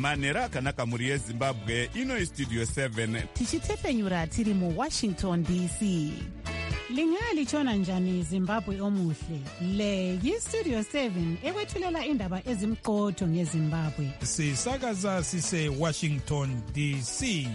manhero akanaka mhuri yezimbabwe. Ino istudio 7 tichitepenyura tiri muWashington DC. Lingaya lichona njani Zimbabwe omuhle? Le yistudio 7 ekwethulela indaba ezimqotho ngeZimbabwe. Sisakaza sise Washington DC.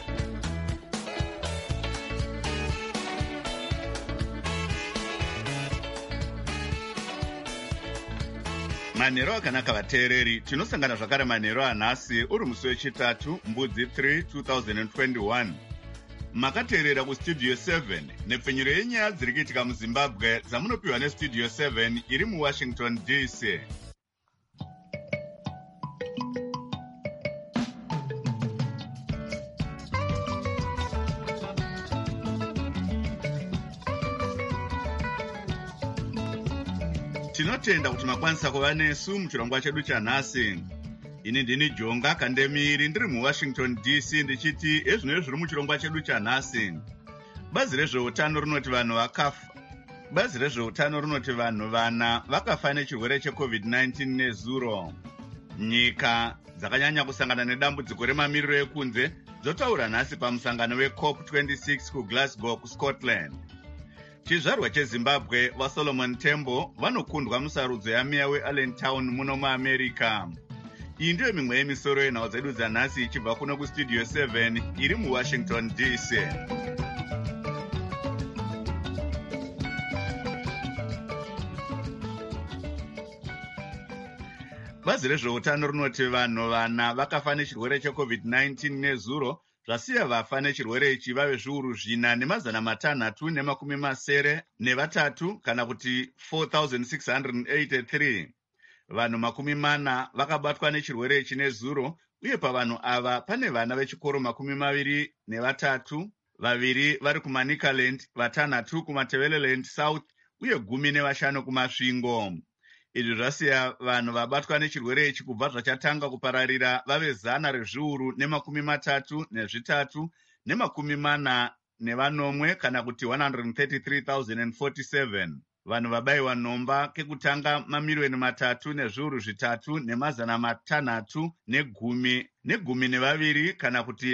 manhero akanaka vateereri, tinosangana zvakare manhero anhasi uri musi wechitatu mbudzi 3 2021. Makateerera kustudio 7 nepfenyuro yenyaya dziri kuitika muZimbabwe dzamunopiwa nestudio 7 iri muWashington DC. Tinotenda kuti makwanisa kuva nesu muchirongwa chedu chanhasi. Ini ndini Jonga Kandemiri ndiri muWashington DC ndichiti ezvino zviri muchirongwa chedu chanhasi. Bazi rezveutano rinoti vanhu vakafa. Bazi rezveutano rinoti vanhu vana vakafa nechirwere cheCovid-19 nezuro. Nyika dzakanyanya kusangana nedambudziko remamiriro ekunze dzotaura nhasi pamusangano weCOP26 kuGlasgow kuScotland. Chizvarwa cheZimbabwe vaSolomon Tembo vanokundwa musarudzo yameya weAllentown muno muAmerica. Iyi ndiyo mimwe yemisoro yenhau dzedu dzanhasi ichibva kuno kustudio 7 iri muWashington DC. Bazi rezveutano rinoti vanhu vana vakafa nechirwere cheCovid-19 nezuro, zvasiya vafa nechirwere ichi vave zviuru 4,673 kana kuti 4,683. Vanhu 40 vakabatwa nechirwere ichi nezuro, uye pavanhu ava pane vana vechikoro 23, 2 vari kuManicaland, 5 kuMatebeleland South uye 15 kuMasvingo. Izvi zvasiya vanhu vabatwa nechirwere ichi kubva zvachatanga kupararira vave 133,040 kana kuti 133,047. Vanhu vabayiwa nhomba kekutanga 3,610,612 kana kuti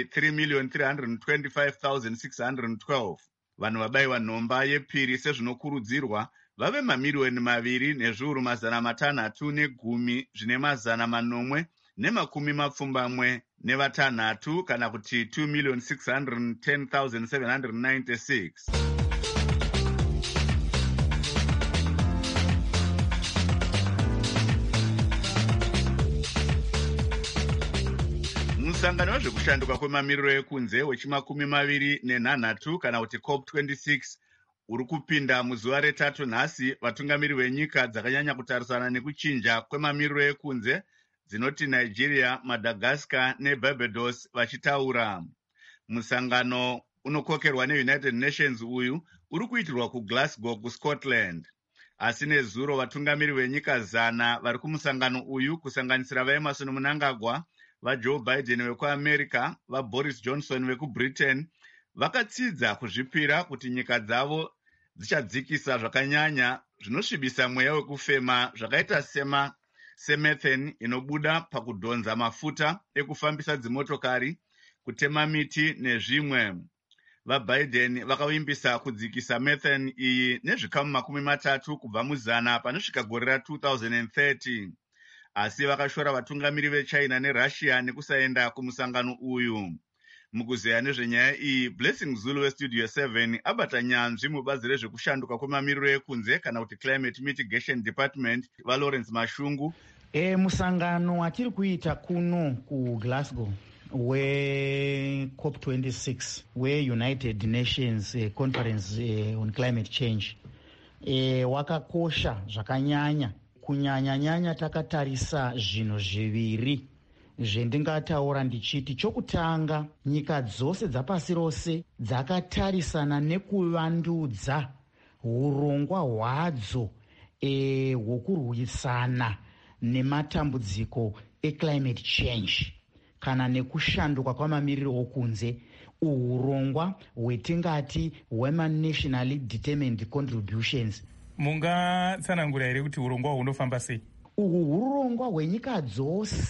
3,325,612. Vanhu vabayiwa nhomba yepiri sezvinokurudzirwa vave 2,610,776 kana kuti 2,610,796. Musangano wezvekushanduka kwemamiriro ekunze wechi26 kana kuti COP26 uri kupinda muzuva retatu nhasi, vatungamiri venyika dzakanyanya kutarisana nekuchinja kwemamiriro ekunze dzinoti Nigeria, Madagascar neBarbados vachitaura. Musangano unokokerwa neUnited Nations uyu uri kuitirwa kuGlasgow kuScotland. Asi nezuro vatungamiri venyika 100 vari kumusangano uyu kusanganisira vaEmerson Mnangagwa, vaJoe Biden vekuAmerica, vaBoris Johnson vekuBritain vakatsidza kuzvipira kuti nyika dzavo dzichadzikisa zvakanyanya zvinosvibisa mweya wekufema zvakaita semethane inobuda pakudhonza mafuta ekufambisa dzimotokari, kutema miti nezvimwe. VaBiden vakavimbisa kudzikisa methane iyi nezvikamu 30 kubva mu100 panosvika gore ra2030. Asi vakashora vatungamiri veChina neRussia nekusaenda kumusangano uyu. Mukuzeya nezvenyaya iyi, Blessing Zulu westudio 7 abata nyanzvi mubazi rezvekushanduka kwemamiriro ekunze kana kuti Climate Mitigation Department vaLawrence Mashungu. Musangano watiri kuita kuno kuGlasgow weCOP26 weUnited Nations Conference on Climate Change wakakosha zvakanyanya. Kunyanya takatarisa zvinhu zviviri zvendingataura ndichiti, chokutanga, nyika dzose dzapasi rose dzakatarisana nekuvandudza urongwa hwadzo hwokurwisana nematambudziko eclimate change kana nekushanduka kwamamiriro okunze, urongwa hwetingati hwema-nationally determined contributions. Mungatsanangura here kuti urongwa hunofamba sei? Uhu urongwa hwenyika dzose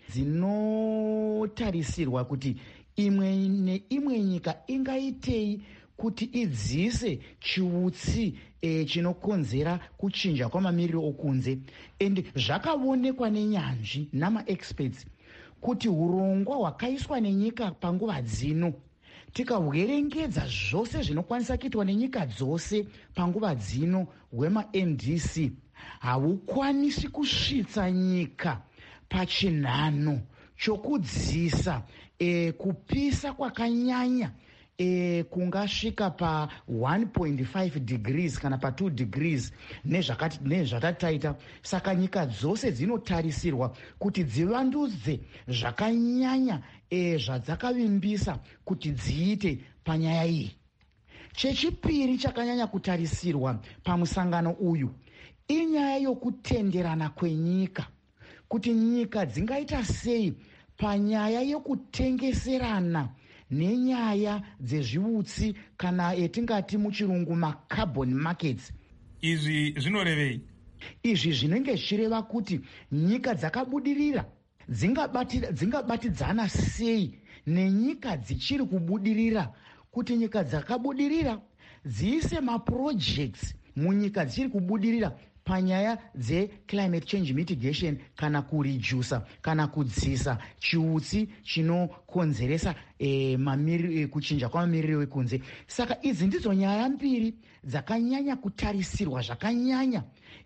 dzinotarisirwa kuti imwe neimwe nyika ingaitei kuti idziise chiutsi chinokonzera kuchinja kwamamiriro okunze. And zvakaonekwa nenyanzvi namaexperts kuti urongwa hwakaiswa nenyika panguva dzino, tikahwerengedza zvose zvinokwanisa kuitwa nenyika dzose panguva dzino hwema-NDC, hahukwanisi kusvitsa nyika pachinhano chokudziisa kupisa kwakanyanya kungasvika pa 1.5 degrees kana pa 2 degrees nezvatataita. Saka nyika dzose dzinotarisirwa kuti dzivandudze zvakanyanya zvadzakavimbisa kuti dziite panyaya iyi. Chechipiri chakanyanya kutarisirwa pamusangano uyu inyaya yokutenderana kwenyika, kuti nyika dzingaita sei panyaya yokutengeserana nenyaya dzezviutsi kana etingati muchirungu macarbon markets. Izvi zvinorevei? Izvi zvinenge zvichireva kuti nyika dzakabudirira dzingabatidzana sei nenyika dzichiri kubudirira, kuti nyika dzakabudirira dziise maprojects munyika dzichiri kubudirira panyaya dze-climate change mitigation kana kuredusa kana kudzisa chiutsi chinokonzeresa kuchinja kwamamiriro ekunze. Saka idzi ndidzo nyaya mbiri dzakanyanya kutarisirwa zvakanyanya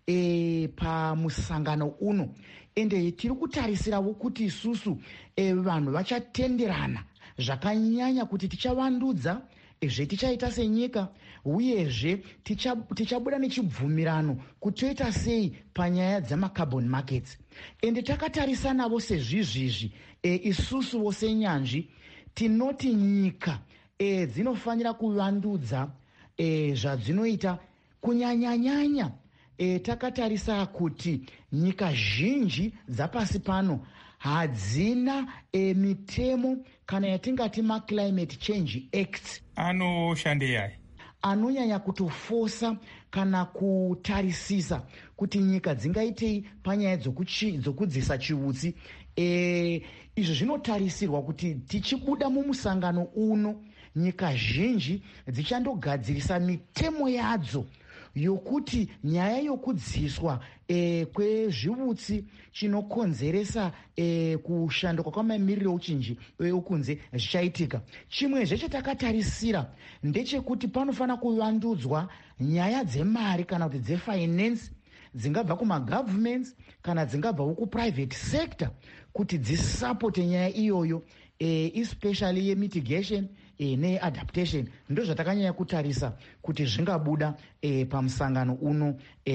pamusangano uno, ende tiri kutarisirawo kuti isusu vanhu vachatenderana zvakanyanya kuti tichavandudza zvetichaita senyika, uyezve tichabuda nechibvumirano kuti toita sei panyaya dzamacarbon markets. Ende takatarisa navo sezvizvizvi isusuwo senyanzvi tinoti nyika dzinofanira kuvandudza zvadzinoita kunyanyanyanya. Takatarisa kuti nyika zhinji dzapasi pano hadzina mitemo kana yatingati maclimate change acts. Anoshandei? Anonyanya kutofosa kana kutarisisa kuti nyika dzingaitei panyaya dzokudzisa chiutsi. Izvi zvinotarisirwa kuti tichibuda mumusangano uno nyika zhinji dzichandogadzirisa mitemo yadzo yokuti nyaya yokudziswa kwezviutsi chinokonzeresa kushanduka kwamamiriro okunze zvichaitika. Chimwezve chatakatarisira ndechekuti panofanira kuvandudzwa nyaya dzemari kana kuti dzefinance dzingabva kumagovernments kana dzingabvawo kuprivate sector kuti dzisapote nyaya iyoyo, especially yemitigation neadaptation. Ndo zvatakanyanya kutarisa kuti zvingabuda pamusangano uno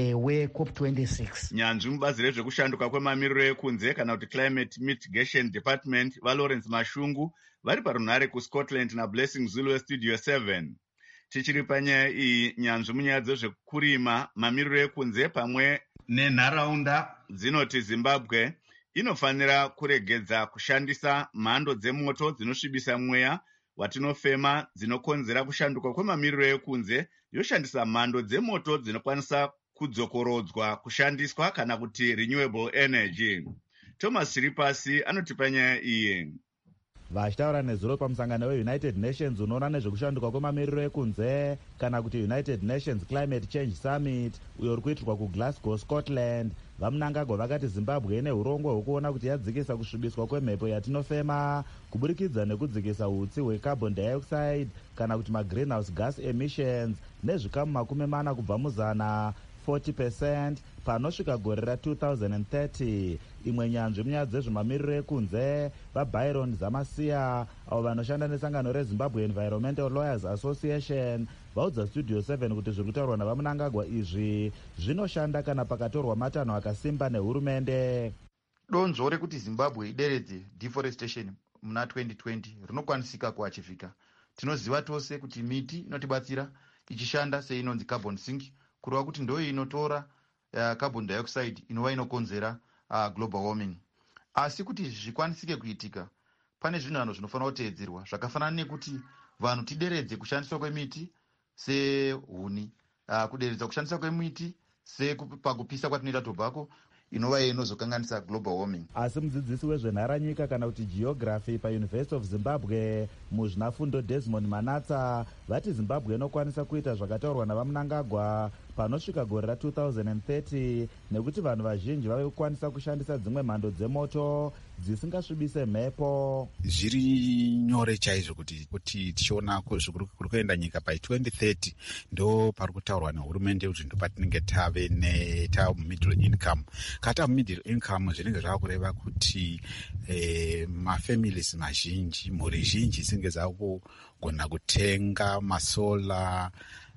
weCOP26. Nyanzvi mubazi rezvekushanduka kwemamiriro ekunze kana kuti Climate Mitigation Department vaLawrence Mashungu vari parunhare kuScotland naBlessing Zulu weStudio 7. Tichiri panyaya iyi, nyanzvi munyaya dzezvekurima, mamiriro ekunze pamwe nenharaunda dzinoti Zimbabwe inofanira kuregedza kushandisa mhando dzemoto dzinosvibisa mweya watinofema dzinokonzera kushanduka kwemamiriro ekunze, yoshandisa mhando dzemoto dzinokwanisa kudzokorodzwa kushandiswa kana kuti renewable energy. Thomas Chiripasi anotipa nyaya iyi. Vachitaura nezuro pamusangano weUnited Nations unoona nezvekushanduka kwemamiriro ekunze kana kuti United Nations Climate Change Summit uyo uri kuitirwa kuGlasgow, Scotland, vaMnangagwa vakati Zimbabwe ine urongwa hwekuona kuti yadzikisa kusvibiswa kwemhepo yatinofema kuburikidza nekudzikisa utsi hwecarbon dioxide kana kuti magreenhouse gas emissions nezvikamu 40 kubva muzana 40% panosvika gore ra2030. Imwe nyanzvi munyaya dzezvemamiriro ekunze vaByron Zamasiya avo vanoshanda nesangano reZimbabwe Environmental Lawyers Association vaudza Studio 7 kuti zviri kutaurwa navaMnangagwa izvi zvinoshanda kana pakatorwa matanho akasimba nehurumende. Donzvo rekuti Zimbabwe ideredze deforestation muna 2020 rinokwanisika kuachivhika. Tinoziva tose kuti miti inotibatsira ichishanda seinonzi carbon sink, kureva kuti ndo inotora carbon dioxide inova inokonzera global warming. Asi kuti zvikwanisike kuitika, pane zvinhu zvinofanira kuteedzerwa zvakafanana nekuti vanhu tideredze kushandiswa kwemiti sehuni, kuderedza kushandiswa kwemiti sepakupisa kwatinoita tobacco. inova inozokanganisa global warming. Asi mudzidzisi wezvenharanyika kana kuti geography paUniversity of Zimbabwe muzvinafundo Desmond Manatsa vati Zimbabwe inokwanisa kuita zvakataurwa navaMnangagwa panosvika gore ra2030 nekuti vanhu vazhinji vave kukwanisa kushandisa dzimwe mhando dzemoto dzisingasvibise mhepo. Zviri nyore chaizvo kuti tichiona kuri kuenda nyika by 2030 ndo pari kutaurwa nehurumende kuti ndo patinenge tave middle income. Kata middle income zvinenge zvava kureva kuti mafamilies mazhinji, mhuri zhinji dzinenge dzakugona kutenga masola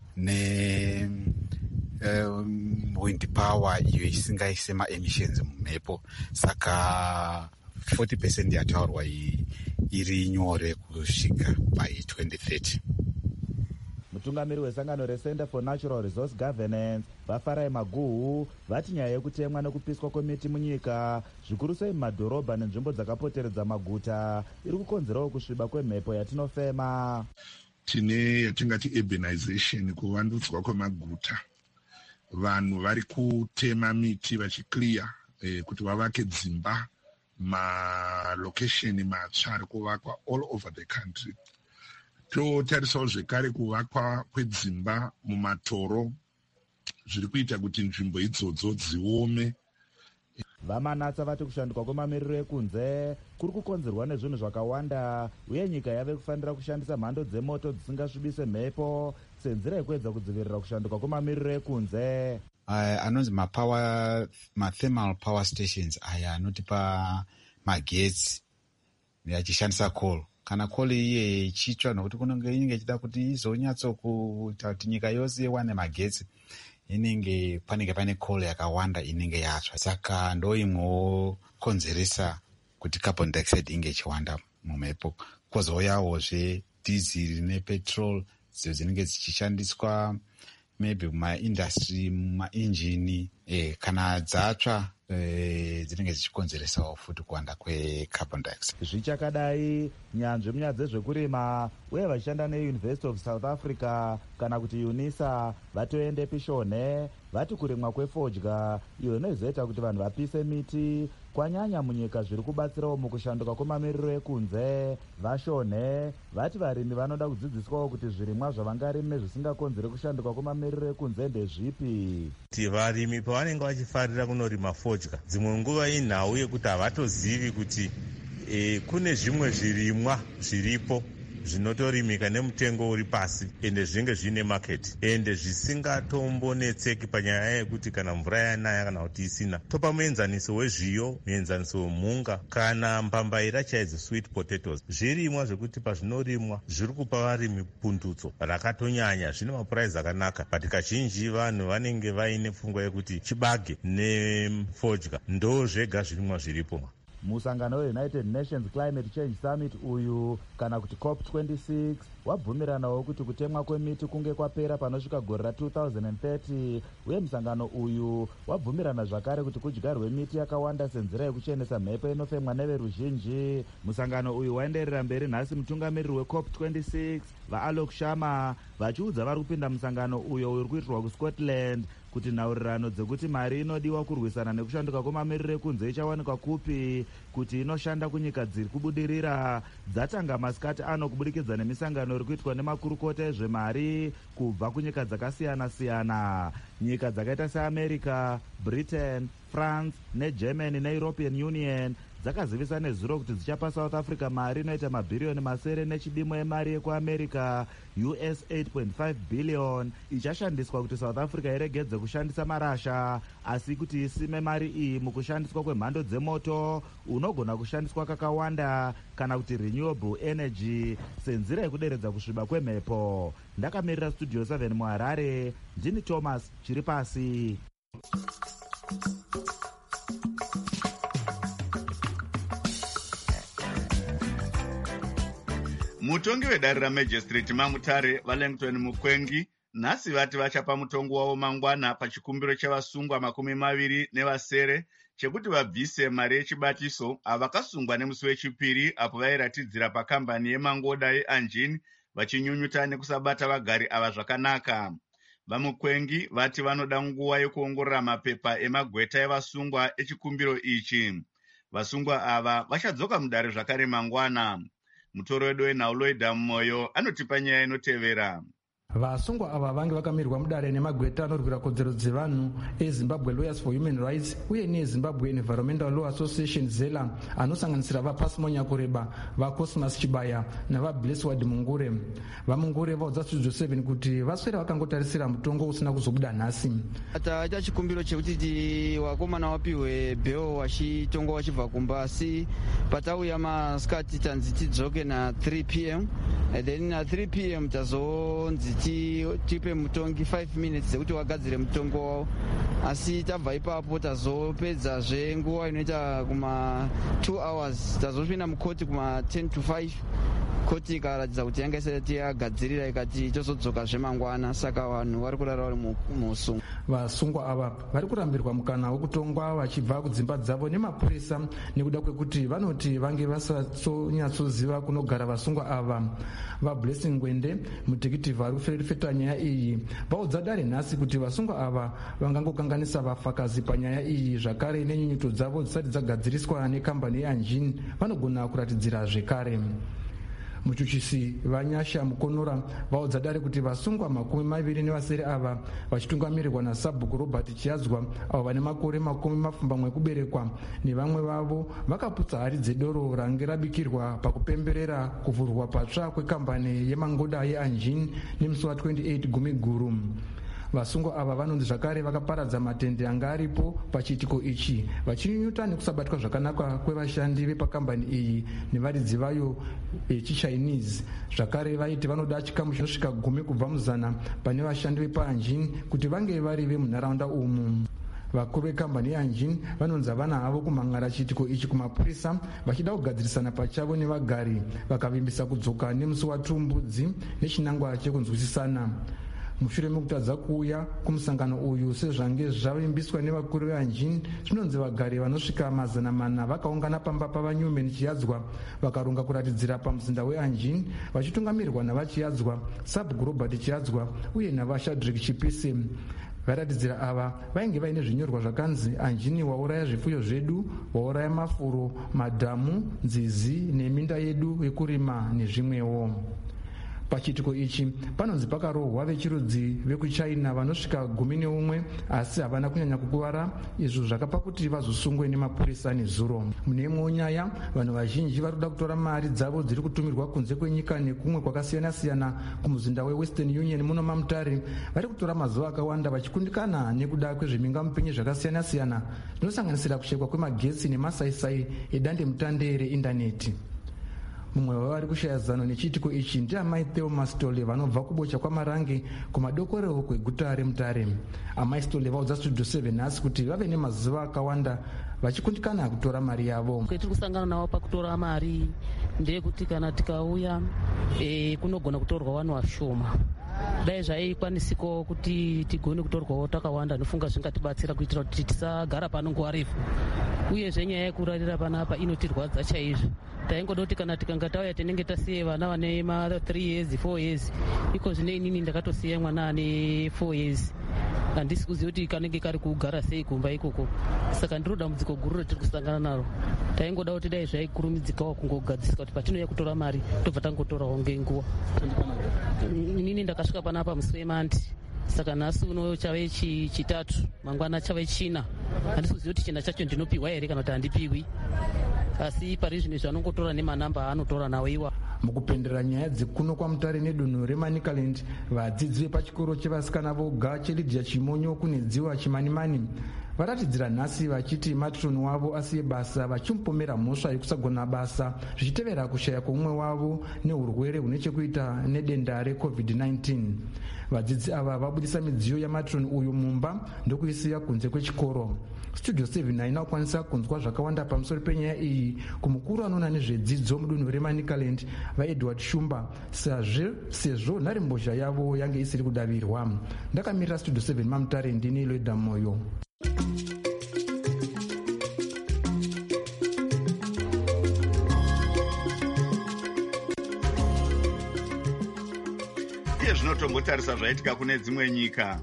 wind power iyo isingaise ma-emissions mumhepo. Saka 40% yataurwa iri nyore kusvika by 2030. Mutungamiri wesangano reCenter for Natural Resource Governance Vafarai Maguhu vati nyaya yekutemwa nekupiswa kwemiti munyika zvikuru sei mumadhorobha nenzvimbo dzakapoteredza maguta iri kukonzerawo kusviba kwemhepo yatinofema. Tine yatingati urbanization, kuvandudzwa kwemaguta. Vanhu vari kutema miti vachiclear kuti vavake dzimba. Malokesheni matsva ari kuvakwa all over the country. Totarisawo zvekare kuvakwa kwedzimba mumatoro zviri kuita kuti nzvimbo idzodzo dziome. Vamanatsa vati kushanduka kwemamiriro ekunze kuri kukonzerwa nezvinhu zvakawanda uye nyika yave kufanira kushandisa mhando dzemoto dzisingasvibise mhepo senzira yekuedza kudzivirira kushanduka kwemamiriro ekunze. Anonzi ma-thermal power stations aya anotipa magetsi achishandisa coal. Kana coal iye ichitsva nokuti inenge ichida kuti izonyatsokuita kuti nyika yose iwane magetsi, panenge pane coal yakawanda inenge yatsva. Saka ndo imwewo konzeresa kuti carbon dioxide inge ichiwanda mumhepo. Kwozouyawo diesel nepetrol dzinenge dzichishandiswa maybe mumaindustry, mumainjini, kana dzatsva dzinenge dzichikonzeresawo futi kuwanda kwecarbon dioxide. Zvichakadai nyanzvi munyaya dzezvekurima uye vachishanda neUniversity of South Africa kana kuti UNISA vatoende pishonhe vati kurimwa kwefodya iyo inozoita kuti vanhu vapise miti kwanyanya munyika zviri kubatsirawo mukushanduka kwemamiriro ekunze. Vashonhe vati varimi vanoda kudzidziswawo kuti zvirimwa zvavangarime zvisingakonzere kushanduka kwemamiriro ekunze ndezvipi. Kuti varimi pavanenge vachifarira kunorima fodya dzimwe nguva inhau yekuti havatozivi kuti kune zvimwe zvirimwa zviripo zvinotorimika nemutengo uri pasi ende zvinenge zvine market ende zvisingatombonetseki panyaya yekuti kana mvura yanaya kana kuti isina. Topa muenzaniso wezviyo, muenzaniso wemhunga kana mbambaira chaidzo sweet potatoes. Zvirimwa zvekuti pazvinorimwa zviri kupa varimi pundutso rakatonyanya, zvine mapuraizi akanaka, but kazhinji vanhu vanenge vaine pfungwa yekuti chibage nefodya ndo zvega zvirimwa zviripo. Musangano weUnited Nations Climate Change Summit uyu kana kuti COP26 wabvumiranawo kuti kutemwa kwemiti kunge kwapera panosvika gore ra2030 uye musangano uyu wabvumirana zvakare kuti kudyarwe miti yakawanda senzira yekuchenesa mhepo inofemwa neveruzhinji. Musangano uyu waenderera mberi nhasi mutungamiriri weCOP26 vaAlok Sharma vachiudza vari kupinda musangano uyo uri kuitirwa kuScotland kuti nhaurirano dzekuti mari inodiwa kurwisana nekushanduka kwemamiriro ekunze ichawanikwa kupi kuti inoshanda kunyika dziri kubudirira dzatanga masikati ano kubudikidza nemisangano iri kuitwa nemakurukota ezvemari kubva kunyika dzakasiyana-siyana. Nyika dzakaita seAmerica, Britain, France neGermany neEuropean Union dzakazivisa nezuro kuti dzichapa South Africa mari inoita mabhiriyoni masere nechidimo yemari yekuAmerica US 8.5 billion ichashandiswa kuti South Africa iregedze kushandisa marasha asi kuti isime mari iyi mukushandiswa kwemhando dzemoto unogona kushandiswa kakawanda kana kuti renewable energy senzira yekuderedza kusviba kwemhepo. Ndakamirira Studio 7 muHarare, ndini Thomas Chiripasi. Mutongi wedare raMagistrate Mamutare Wellington Mukwengi nhasi vati vachapa mutongo wavo mangwana pachikumbiro chevasungwa 20 chekuti vabvise mari yechibatiso avakasungwa nemusi wechipiri apo vairatidzira pakambani yemangoda yeAnjin vachinyunyuta nekusabata vagari ava zvakanaka. vamukwengi vati vanoda nguva yekuongorora mapepa emagweta evasungwa echikumbiro ichi. Vasungwa ava vachadzoka mudare zvakare mangwana. Mutoro wedu wenhauloida Moyo anotipa nyaya inotevera. Vasungwa ava vange vakamirwa mudare nemagweta anorwira kodzero dzevanhu eZimbabwe Lawyers for Human Rights uye neZimbabwe Environmental Law Association ZELA, anosanganisira vaPasi Nyakureba, vaCosmas Chibaya navaBlessward Mungure. VaMungure vaudza Studio 7 kuti vaswera vakangotarisira mutongo usina kuzobuda nhasi. Taita chikumbiro chekuti wakomana wapiwe bheo wachitongwa wachibva kumba, asi patauya masikati tanzi tidzoke na 3 p.m. then na 3 p.m. tazonzi tipe mutongi 5 minutes dzekuti wagadzire mutongo wavo, asi tabva ipapo tazopedzazve nguva inoita kuma 2 hours tazopinda mukoti kuma 10 to 5. Koti ikaratidza kuti yanga isati yagadzirira ikati tozodzoka zvemangwana, saka vanhu vari kurara vari musungo. Vasungwa ava vari kurambirwa mukana wekutongwa vachibva kudzimba dzavo nemapurisa nekuda kwekuti vanoti vange vasatonyatsoziva kunogara vasungwa ava. VaBlessing Ngwende, mutekitivhi ari kuferefeta nyaya iyi, vaudza dare nhasi kuti vasungwa ava vangangokanganisa vafakazi panyaya iyi, zvakare nenyunyuto dzavo dzisati dzagadziriswa nekambani yeAnjin vanogona kuratidzira zvekare. Muchuchisi Vanyasha Mukonora vaudza dare kuti vasungwa 27 ava vachitungamirirwa naSabhuku Robert Chiadzwa, avo vane makore 20 ekuberekwa, nevamwe vavo vakaputsa hari dzedoro range rabikirwa pakupemberera kuvhurwa patsva kwekambani yemangoda yeAnjin nemusi wa28 Gumiguru. Vasungwa ava vanonzi zvakare vakaparadza matende anga aripo pachiitiko ichi, vachinyunyuta nekusabatwa zvakanaka kwevashandi vepakambani iyi nevaridzi vayo vechiChinese. Zvakare vaiti vanoda chikamu chinosvika 10 kubva muzana pane vashandi vepaAnjin kuti vange vari vemunharaunda umu. Vakuru vekambani yeAnjin vanonzi havana havo kumhan'ara chiitiko ichi kumapurisa, vachida kugadzirisana pachavo nevagari, vakavimbisa kudzoka nemusi waTumbudzi nechinangwa chekunzwisisana. Mushure mekutadza kuuya kumusangano uyu sezvange zvavimbiswa nevakuru veAnjin, zvinonzi vagari vanosvika 400 vakaungana pamba pavaNewman Chiadzwa vakaronga kuratidzira pamuzinda weAnjin, vachitungamirirwa navaChiadzwa, Sabhuku Robert Chiadzwa uye navaShadrack Chipise. Varatidzira ava vainge vaine zvinyorwa zvakanzi Anjini wauraya zvifuyo zvedu, wauraya mafuro, madhamu, nzizi neminda yedu yekurima nezvimwewo. Pachiitiko ichi panonzi pakarohwa vechirudzi vekuChina vanosvika 11 asi havana kunyanya kukuvara, izvo zvakapa kuti vazosungwe nemapurisa nezuro. Mune imwewo nyaya, vanhu vazhinji vari kuda kutora mari dzavo dziri kutumirwa kunze kwenyika nekumwe kwakasiyana-siyana kumuzinda weWestern Union muno maMutare, vari kutora mazuva akawanda vachikundikana nekuda kwezvemingamupenyu zvakasiyana-siyana zvinosanganisira kushekwa kwemagetsi nemasaisai edandemutande reindaneti. Mumwe wavari kushaya zano nechiitiko ichi ndiamai Theo Mastole vanobva kubocha kwaMarange kumadokorero kweguta reMutare. Amai Stole vaudza Studio 7 nhasi kuti vave nemazuva akawanda vachikundikana kutora mari yavo. Tiri kusangana navo pakutora mari ndeyekuti kana tikauya kunogona kutorwa vanhu vashoma. Dai zvaikwanisiko kuti tigone kutorwawo takawanda, nofunga zvingatibatsira kuitira kuti tisagara pano nguva refu. Uyezve nyaya yekurarira panapa inotirwadza chaizvo. Taingoda kuti kana tikanga tauya tinenge tasiye vana vane 3 years 4 years, iko zvine inini ndakatosiya mwana ane 4 years. Handisi kuziva kuti kanenge kari kugara sei kumba ikoko. Saka ndiro dambudziko guru ratiri kusangana naro. Taingoda kuti dai zvaikurumidzikawo kungogadziswa kuti patinouya kutora mari tobva tangotorawo ngenguva. Inini ndakasvika panapa musi weMandi, saka nhasi uno chave chitatu, mangwana chave china. Handisi kuziva kuti china chacho ndinopiwa here kana kuti handipiwi, asi pari zvino zvanongotora nemanamba aanotora nawo iwa. Mukupendera nyaya dzekuno kwaMutare nedunhu reManicaland, vadzidzi vepachikoro chevasikana voga cheLydia Chimonyo kunedziwa Chimanimani varatidzira nhasi vachiti matroni wavo asiye basa vachimupomera mhosva yekusagona basa zvichitevera kushaya kwomumwe wavo neurwere hune chekuita nedenda reCovid-19. Vadzidzi ava vabudisa midziyo yamatroni uyu mumba ndokuisiya kunze kwechikoro. Studio 7 haina kukwanisa kunzwa zvakawanda pamusoro penyaya iyi kumukuru anoona nezvedzidzo mudunhu reManicaland vaEdward Shumba, sezvo nharembozha yavo yange isiri kudavirwa. Ndakamirira Studio 7 maMutare, ndini Loida Moyo. uye zvinotombotarisa zvaitika kune dzimwe nyika.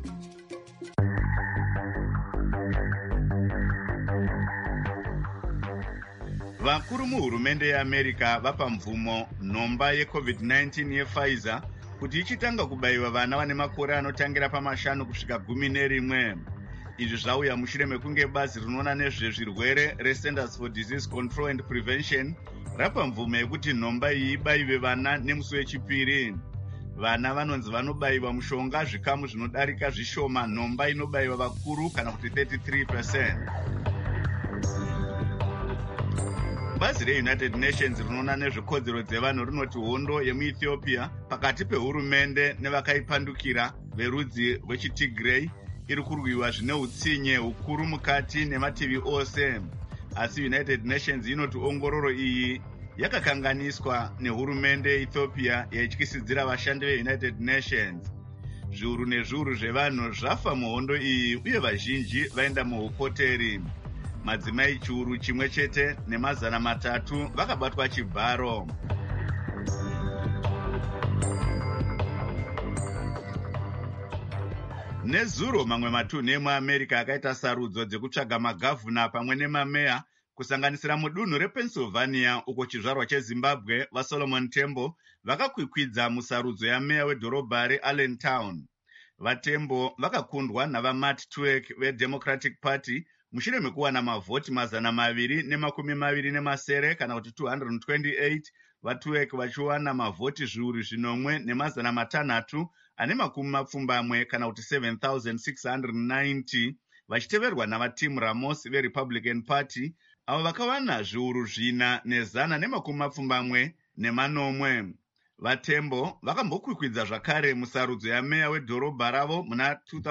Vakuru muhurumende yeAmerica vapa mvumo nhomba yeCovid-19 yePfizer kuti ichitanga kubayiwa vana vane makore anotangira pa5 kusvika 11. Izvi zvauya mushure mekunge bazi rinoona nezvezvirwere reCenters for Disease Control and Prevention rapa mvumo yekuti nhomba iyi ibayiwe vana nemusi wechipiri. Vana vanonzi vanobayiwa mushonga zvikamu zvinodarika zvishoma nhomba inobayiwa vakuru kana kuti 33%. Bazi reUnited Nations rinoona nezvekodzero dzevanhu rinoti hondo yemuEthiopia pakati pehurumende nevakaipandukira verudzi rwechiTigray iri kurwiwa zvine utsinye hukuru mukati nemativi ose. Asi United Nations inoti ongororo iyi yakakanganiswa nehurumende yeEthiopia yaityisidzira vashandi veUnited Nations. Zviuru nezviuru zvevanhu zvafa muhondo iyi uye vazhinji vaenda muhukoteri. Madzimai chiuru chimwe chete nemazana 3 vakabatwa chibharo. Nezuro mamwe matunhu emuAmerica akaita sarudzo dzekutsvaga magavhuna pamwe nemameya kusanganisira mudunhu rePennsylvania uko chizvarwa cheZimbabwe vaSolomon Tembo vakakwikwidza musarudzo yameya wedhorobha reAllentown. VaTembo vakakundwa navaMatt Tuek veDemocratic Party mushure mekuwana mavhoti 227 kana kuti 228, vaTuek vachiwana mavhoti zviuru 1,600 ane makumi mapfumbamwe kana kuti 7,690, vachiteverwa navaTim Ramos veRepublican Party avo vakawana zviuru 4,480. VaTembo vakambokwikwidza zvakare musarudzo yameya wedhorobha ravo muna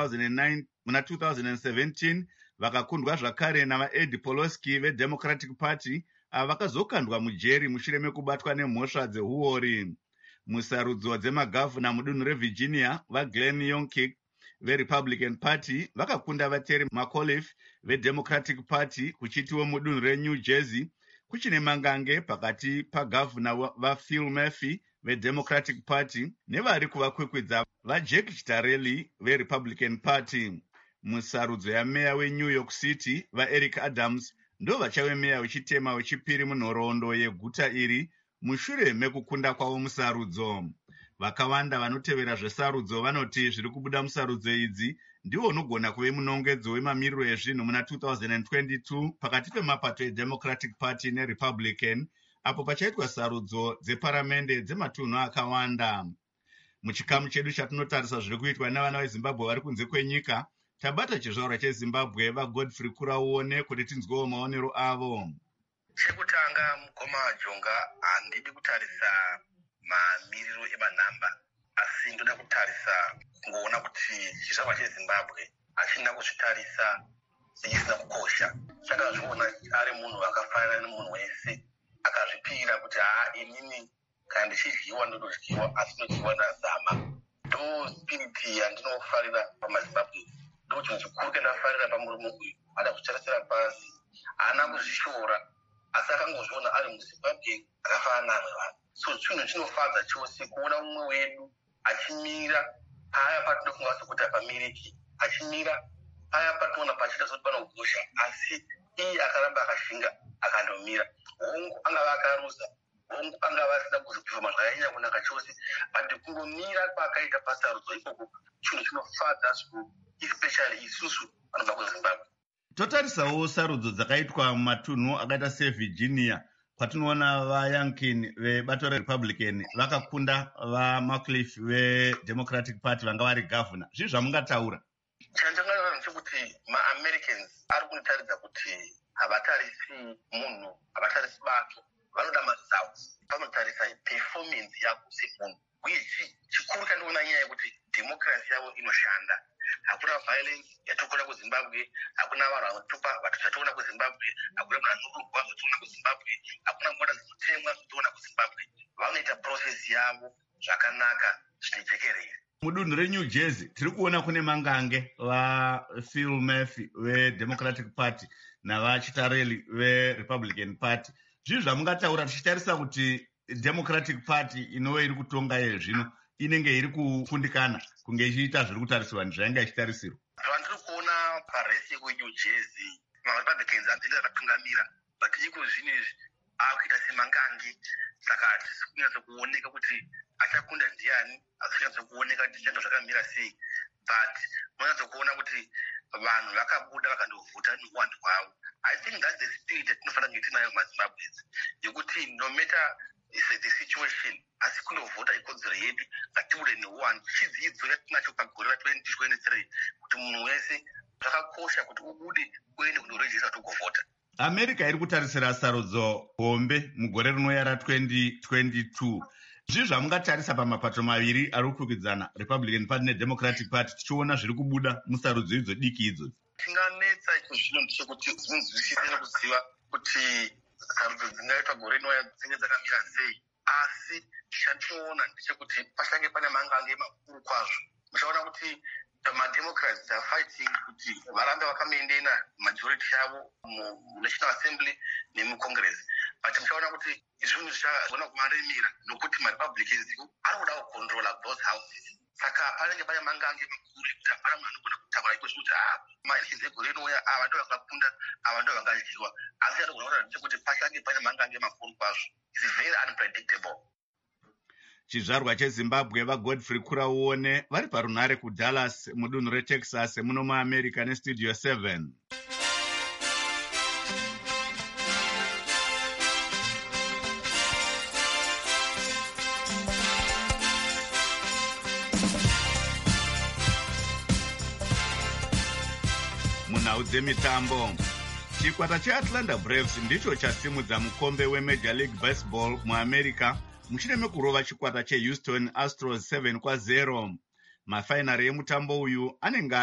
2017 vakakundwa zvakare navaEd Poloski veDemocratic Party ava vakazokandwa mujeri mushure mekubatwa nemhosva dzeuori. Musarudzo dzemagavhuna mudunhu reVirginia vaGlenn Youngkin veRepublican Party vakakunda vaTerry McAuliffe veDemocratic Party, kuchitiwo mudunhu reNew Jersey kuchine mangange pakati pagavhuna vaPhil Murphy veDemocratic Party nevari kuvakwikwidza vaJack Ciattarelli veRepublican Party. Musarudzo yameya weNew York City vaEric Adams ndo vachave meya wechitema wechipiri munhoroondo yeguta iri mushure mekukunda kwavo musarudzo. Vakawanda vanotevera zvesarudzo vanoti zviri kubuda musarudzo idzi ndiwo unogona kuve munongedzo wemamiriro ezvinhu muna 2022 pakati pemapato eDemocratic Party neRepublican apo pachaitwa sarudzo dzeparamende dzematunhu akawanda. Muchikamu chedu chatinotarisa zviri kuitwa navana veZimbabwe vari kunze kwenyika, tabata chizvarwa cheZimbabwe vaGodfrey Kurauone kuti tinzwewo maonero avo. Chekutanga mukoma Jonga, handidi kutarisa mamiriro emanhamba, asi ndoda kutarisa ngoona kuti chizvarwa cheZimbabwe hachina kuzvitarisa sechisina kukosha. Chakazviona ari munhu akafanana nemunhu wese, akazvipira kuti inini kana ndichidyiwa ndododyiwa, asi ndodyiwa nazama. Ndo spiriti yandinofarira pamaZimbabwe. Ndo chinhu chikuru kandafarira pamurume uyu, ada kuzvitarisira pasi, haana kuzvishora, asi akangozviona ari muZimbabwe akafanana namwe vanhu. So chinhu chinofadza chose kuona mumwe wedu achimira paya patinofunga sekuti hapamiriki, achimira paya patinoona pachiita sekuti pano kukosha, asi iye akaramba akashinga akandomira. Hongu angava akarusa, hongu angava asina kuzvipfuma zvakanyanya kunaka chose, but kungomira kwaakaita pasarudzo ikoko chinhu chinofadza zvikuru, especially isusu vanobva kuZimbabwe. Totarisawo sarudzo dzakaitwa mumatunhu akaita seVirginia patinoona vaYoungkin vebato reRepublican vakakunda vaMcAuliffe veDemocratic Party vanga vari gavhuna. Zvii zvamungataura? Chandangana chekuti maAmericans ari kunitaridza kuti havatarisi munhu, havatarisi bato, vanoda maresults, vanotarisa performance yako semunhu. Uye chikuru kandiona nyaya yekuti democracy yavo inoshanda. Hakuna violence yatokuona kuZimbabwe, hakuna vanhu vanotupa vatu zvatoona kuZimbabwe, hakuna vanhu zvatoona kuZimbabwe, hakuna mota dzinotemwa zvatoona kuZimbabwe. Vanoita process yavo zvakanaka zvinejekerere. Mudunhu reNew Jersey tiri kuona kune mangange vaPhil Murphy veDemocratic Party navaCiattarelli veRepublican Party. Zvii zvamungataura tichitarisa kuti Democratic Party inove iri kutonga iye zvino inenge iri kufundikana kunge ichiita zviri kutarisirwa nezvainge ichitarisirwa? Zvandiri kuona paresi yekuNew Jersey maRepublicans adzenge akatungamira but iko zvinezvi akuita semangange, saka hatisi kunyatsa kuoneka kuti achakunda ndiani, hatisi kunyatsa kuoneka kuti zvinhu zvakamira sei, but munonyatsa kuona kuti vanhu vakabuda vakandovhota neuwandu hwavo. I think that's the spirit yatinofanira kunge tinayo mumaZimbabweans, yekuti no matter the situation, asi kunovhota ikodzero yedu, ngatibude neuwandu. Chidzidzo yatinacho pagore ra2023 kuti munhu wese zvakakosha kuti ubude uende kundorejista kuti ugovhota. America iri kutarisira sarudzo hombe mugore rinouya ra2022. Zvii zvamungatarisa pamapato maviri ari kukwikwidzana, Republican Party neDemocratic Party, tichiona zviri kubuda musarudzo idzo diki idzo? Chinganetsa icho zvino ndechekuti zinzwisise nekuziva kuti sarudzo dzingaitwa gore rinouya dzinge dzakamira sei, asi chandinoona ndechekuti pachange pane mangange makuru kwazvo. Muchaona kuti maDemocrats are fighting kuti varambe vakameindena majority yavo muNational Assembly nemuCongress, but muchaona kuti zvinhu zvichagona kumaremera nokuti maRepublicans ari kuda kucontrola both houses. Saka panenge pane mangange makuru ekuti hapana munhu anogona kutaura iko kuti maelections egore rinouya ava ndo vakakunda, ava ndo vangadyiwa, asi anogona kutaura kuti pachange pane mangange makuru kwazvo. It's very unpredictable. Chizvarwa cheZimbabwe vaGodfrey Kurauone vari parunhare kuDallas mudunhu reTexas muno muAmerica neStudio 7. Munhau dzemitambo, chikwata cheAtlanta Braves ndicho chasimudza mukombe weMajor League Baseball muAmerica mushure mekurova chikwata cheHouston Astros 7-0. Mafainari emutambo uyu anenge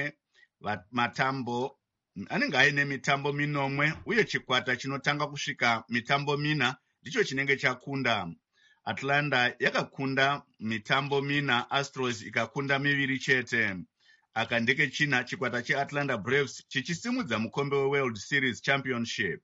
aine mitambo minomwe uye chikwata chinotanga kusvika mitambo mina ndicho chinenge chakunda. Atlanta yakakunda mitambo mina, Astros ikakunda miviri chete. Aka ndeke china chikwata cheAtlanta Braves chichisimudza mukombe weWorld Series Championship.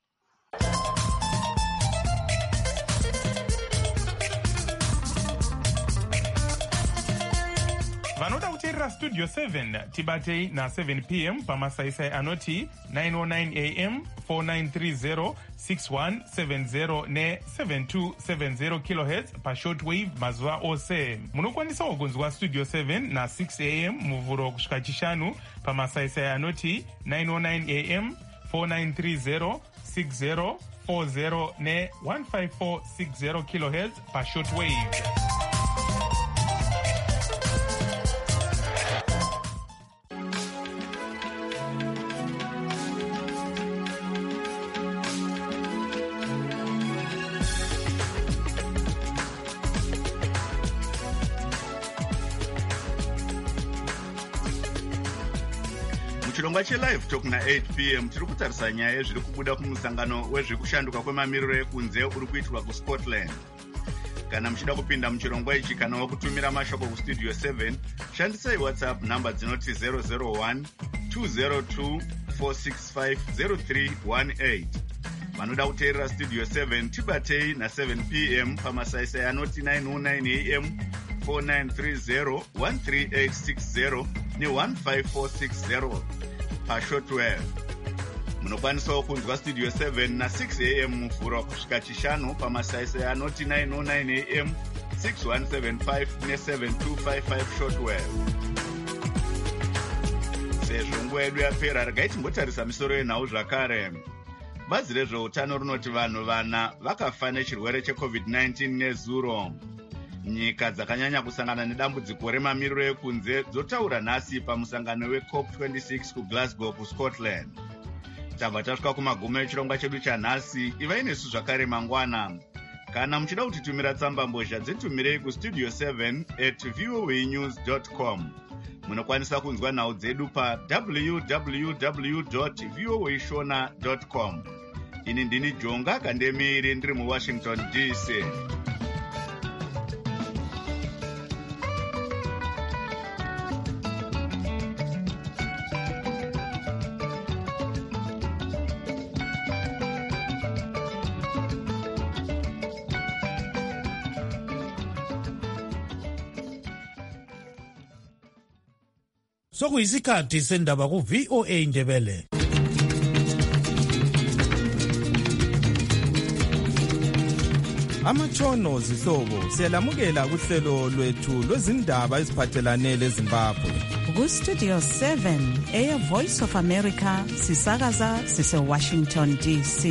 Vanoda kuteerera Studio 7 tibatei na7 p.m. pamasaisai anoti 909 am 4930 6170 ne7270 kHz pashortwave mazuva ose. Munokwanisawo kunzwa Studio 7 na6 am muvhuro kusvika chishanu pamasaisai anoti 909 am 4930 6040 ne1540 kHz pashortwave. Chirongwa chelive talk na8 p.m. tiri kutarisa nyaya yezviri kubuda kumusangano wezviri kushanduka kwemamiriro ekunze uri kuitirwa kuScotland. Kana muchida kupinda muchirongwa ichi kana wakutumira mashoko kuStudio 7, shandisai WhatsApp namba dzinoti 001 202 465 0318. Vanoda kuteerera Studio 7 tibatei na7 p.m. pamasaisai anoti 909 am 4930 13860 ne15460 pashortwave. Munokwanisawo kunzwa Studio 7 na6 am muvhuro kusvika chishanu pamasaisai anoti 909 am 6175 ne7255 shortwave. Sezvo nguva yedu yapera, regai timbotarisa misoro yenhau zvakare. Bazi rezveutano rinoti vanhu vana vakafa nechirwere cheCovid-19 nezuro. Nyika dzakanyanya kusangana nedambudziko remamiriro ekunze dzotaura nhasi pamusangano weCOP26 kuGlasgow kuScotland. Tabva tasvika kumagumo echirongwa chedu chanhasi. Ivai nesu zvakare mangwana. Kana muchida kutitumira tsamba mbozha dzitumirei kustudio 7@voanews.com. Munokwanisa kunzwa nhau dzedu pa www.voashona.com. Ini ndini Jonga Kandemiri ndiri muWashington DC. sokuyisikhathi sendaba ku-VOA Indebele. Amatshono zihlobo siyalamukela kuhlelo lwethu lwezindaba eziphathelane leZimbabwe. Ku-Studio 7 Voice of America sisakaza sise-Washington DC.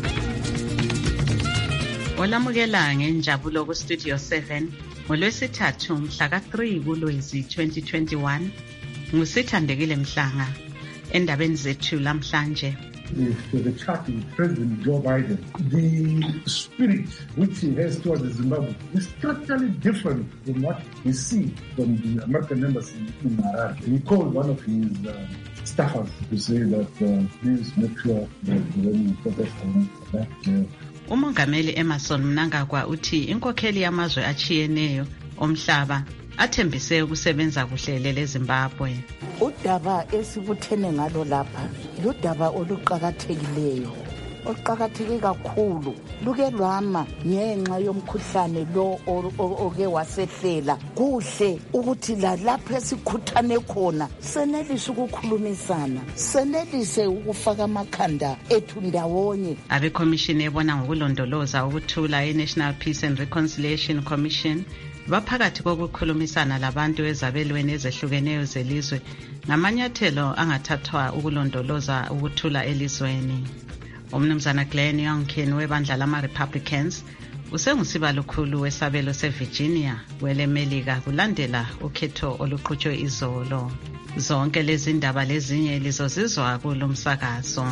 Olamukela ngenjabulo ku-Studio 7 ngolwesithathu mhla ka-3 kuLwezi 2021 ngusithandekile Mhlanga endabeni zethu lamhlanje. The chat with President Joe Biden, the spirit which he has towards Zimbabwe is totally different from what we see from the American embassy in Harare. He called one of his staffers to say that please make sure that when you protest back there. Umongameli Emerson Mnangagwa uthi inkokheli yamazwe achiyeneyo omhlaba athembise ukusebenza kuhle leZimbabwe. Udaba esibuthene ngalo lapha ludaba oluqhakathekileyo oqhakatheke kakhulu luke lwama ngenxa yomkhuhlane lo oke wasehlela. Kuhle ukuthi lapho esikhuthane khona senelise ukukhulumisana, senelise ukufaka amakhanda ethu ndawonye. Abekomishini ebona ngokulondoloza ukuthula iNational Peace and Reconciliation Commission baphakathi kokukhulumisana labantu ezabelweni ezehlukeneyo zelizwe ngamanyathelo angathathwa ukulondoloza ukuthula elizweni. Umnumzana Glenn Youngkin webandla lama-Republicans usengusiba lukhulu wesabelo seVirginia kwelemelika kulandela ukhetho oluqhutshwe izolo. Zonke lezi ndaba lezinye lizozizwa kulo msakazo.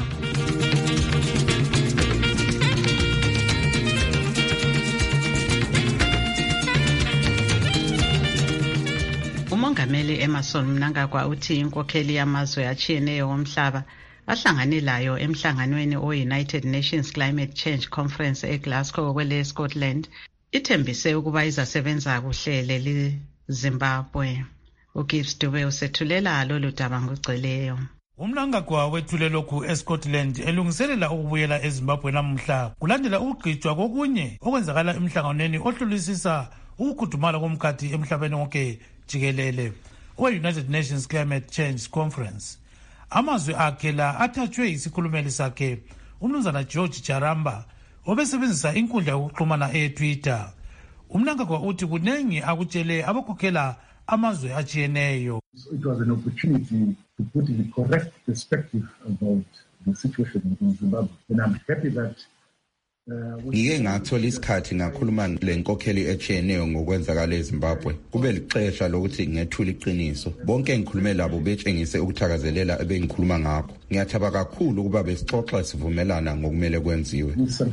Umongameli Emerson Mnangagwa uthi inkokheli yamazwe achiyeneyo omhlaba ahlanganelayo emhlanganweni o-United Nations Climate Change Conference eGlasgow kwele Scotland ithembise ukuba izasebenza kuhle leZimbabwe. uGibbs Dube usethulela lolu daba ngogcweleyo. Umnangagwa wethule lokhu eScotland elungiselela ukubuyela eZimbabwe namuhla kulandela ukugqitshwa kokunye okwenzakala emhlanganweni ohlulisisa ukukhudumala komkhathi emhlabeni wonke jikelele we-United Nations Climate Change Conference. Amazwi akhe la athathwe isikhulumeli sakhe umnumzana George Jaramba obesebenzisa inkundla yokuxhumana eTwitter. Umnangagwa uthi kunengi akutshele abakhokhela amazwe achiyeneyo. It was an opportunity to put the correct perspective about the situation in Zimbabwe, and I'm happy that ngike ngathola isikhathi ngakhuluma lenkokheli echiyeneyo ngokwenzakala eZimbabwe. Kube lixesha lokuthi ngethule iqiniso. Bonke engikhulume labo betshengise ukuthakazelela ebengikhuluma ngakho. Ngiyathaba kakhulu ukuba besixoxa sivumelana ngokumele kwenziwe.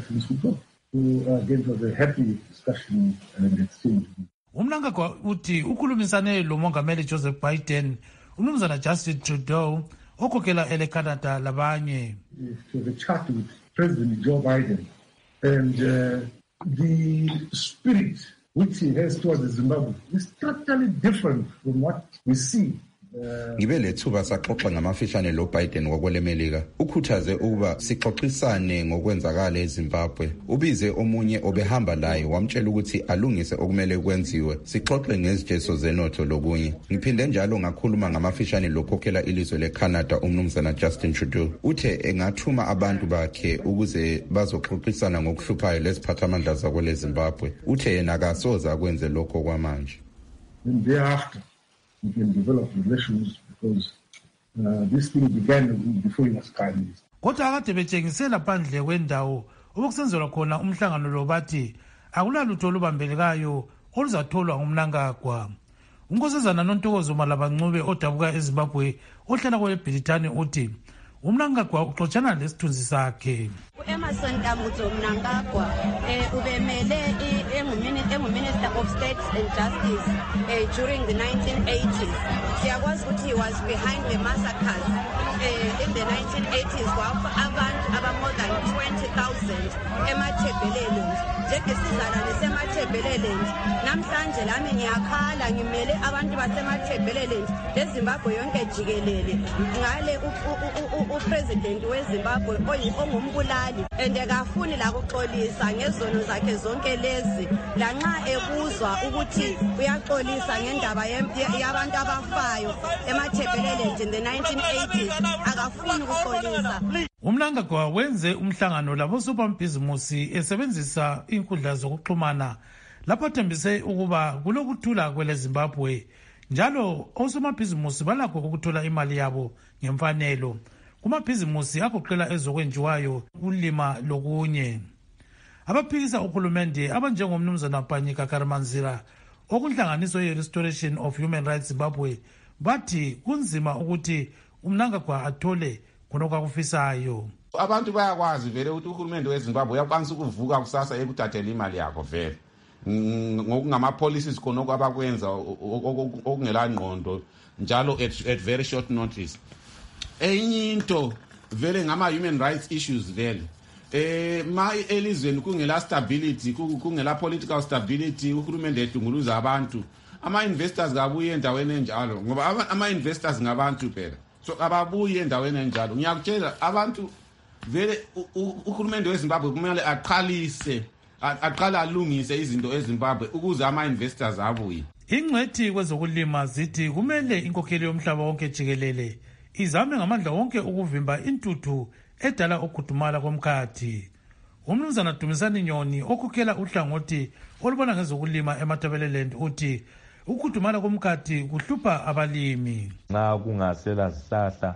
Umnangagwa uthi ukhulumisane lo mongameli Joseph Biden, umnumzana Justin Trudeau okhokhela eleCanada labanye. The chat with President Joe Biden and the spirit which he has towards Zimbabwe is totally different from what we see. Ngibe lethuba saxoxa ngamafishane lo Biden ngokwelemelika. Ukhuthaze ukuba sixoxisane ngokwenzakala eZimbabwe. Ubize omunye obehamba laye wamtshela ukuthi alungise okumele kwenziwe. Sixoxe ngezijeso zenotho lokunye. Ngiphinde njalo ngakhuluma ngamafishane lokhokhela ilizwe leCanada umnumzana Justin Trudeau. Uthe engathuma abantu bakhe ukuze bazoxoxisana ngokuhluphayo lesiphathamandla zakwele Zimbabwe. Uthe yena akasoza akwenze lokho kwamanje. Thereafter we can develop relations because this thing began before he was prime minister. Kodwa akade betshengisela phandle kwendawo obukusenzelwa khona umhlangano lo bathi akulalutho olubambelekayo oluzatholwa ngumnangagwa. Unkosazana Nontokozo Malabancube odabuka eZimbabwe ohlala kweBrithani uthi umnangagwa uxoxana lesithunzi sakhe. Emerson Dambudzo Mnangagwa ubemele engu-Minister of State and Justice during the 1980s. Siyakwazi ukuthi he was behind the massacres in the 1980s kwapho abantu more than 20,000 emaThebeleland. Njengesizalwane semaThebeleland namhlanje lami ngiyakhala ngimele abantu basemaThebeleland leZimbabwe yonke jikelele ngale upresident weZimbabwe ongumbulali akaqali and akafuni la ukuxolisa ngezono zakhe zonke lezi lanxa ebuzwa ukuthi uyaxolisa ngendaba yabantu abafayo eMatabeleland in the 1980s akafuni ukuxolisa. Umnangagwa wenze umhlangano labosomabhizimusi esebenzisa inkundla zokuxhumana lapho thembise ukuba kulokuthula kwele Zimbabwe njalo osomabhizimusi balakho ukuthola imali yabo ngemfanelo kumabhizimusi agoqela ezokwenjiwayo ulima lokunye. Abaphikisa uhulumende abanjengomnumzana Panyika Karamanzira okunhlanganiso ye-Restoration of Human Rights Zimbabwe bathi kunzima ukuthi umnangagwa athole kunokakufisayo. Abantu bayakwazi vele ukuthi uhulumende weZimbabwe uyakwanisa ukuvuka kusasa ekuthathela imali yakho vele ngokungama policies khona okwabakwenza okungela ngqondo njalo at very short notice. Enye into vele ngama human rights issues vele elizweni kungela stability kungela political stability uhulumende edunguluza abantu ama-investors kabuye endaweni enjalo ngoba ama-investors ngabantu phela so ababuye endaweni enjalo. Ngiyakutshela abantu vele uhulumende weZimbabwe kumele aqale alungise izinto eZimbabwe ukuze ama-investors abuye. Ingcwethi kwezokulima zithi kumele inkokheli yomhlaba wonke jikelele izame ngamandla wonke ukuvimba intuthu edala ukudumala komkhathi. Umnumzana Dumisani Nyoni okhokhela uhlangothi olubona ngezokulima eMatabeleland uthi ukudumala komkhathi kuhlupha abalimi. Nxa kungasela zihlahla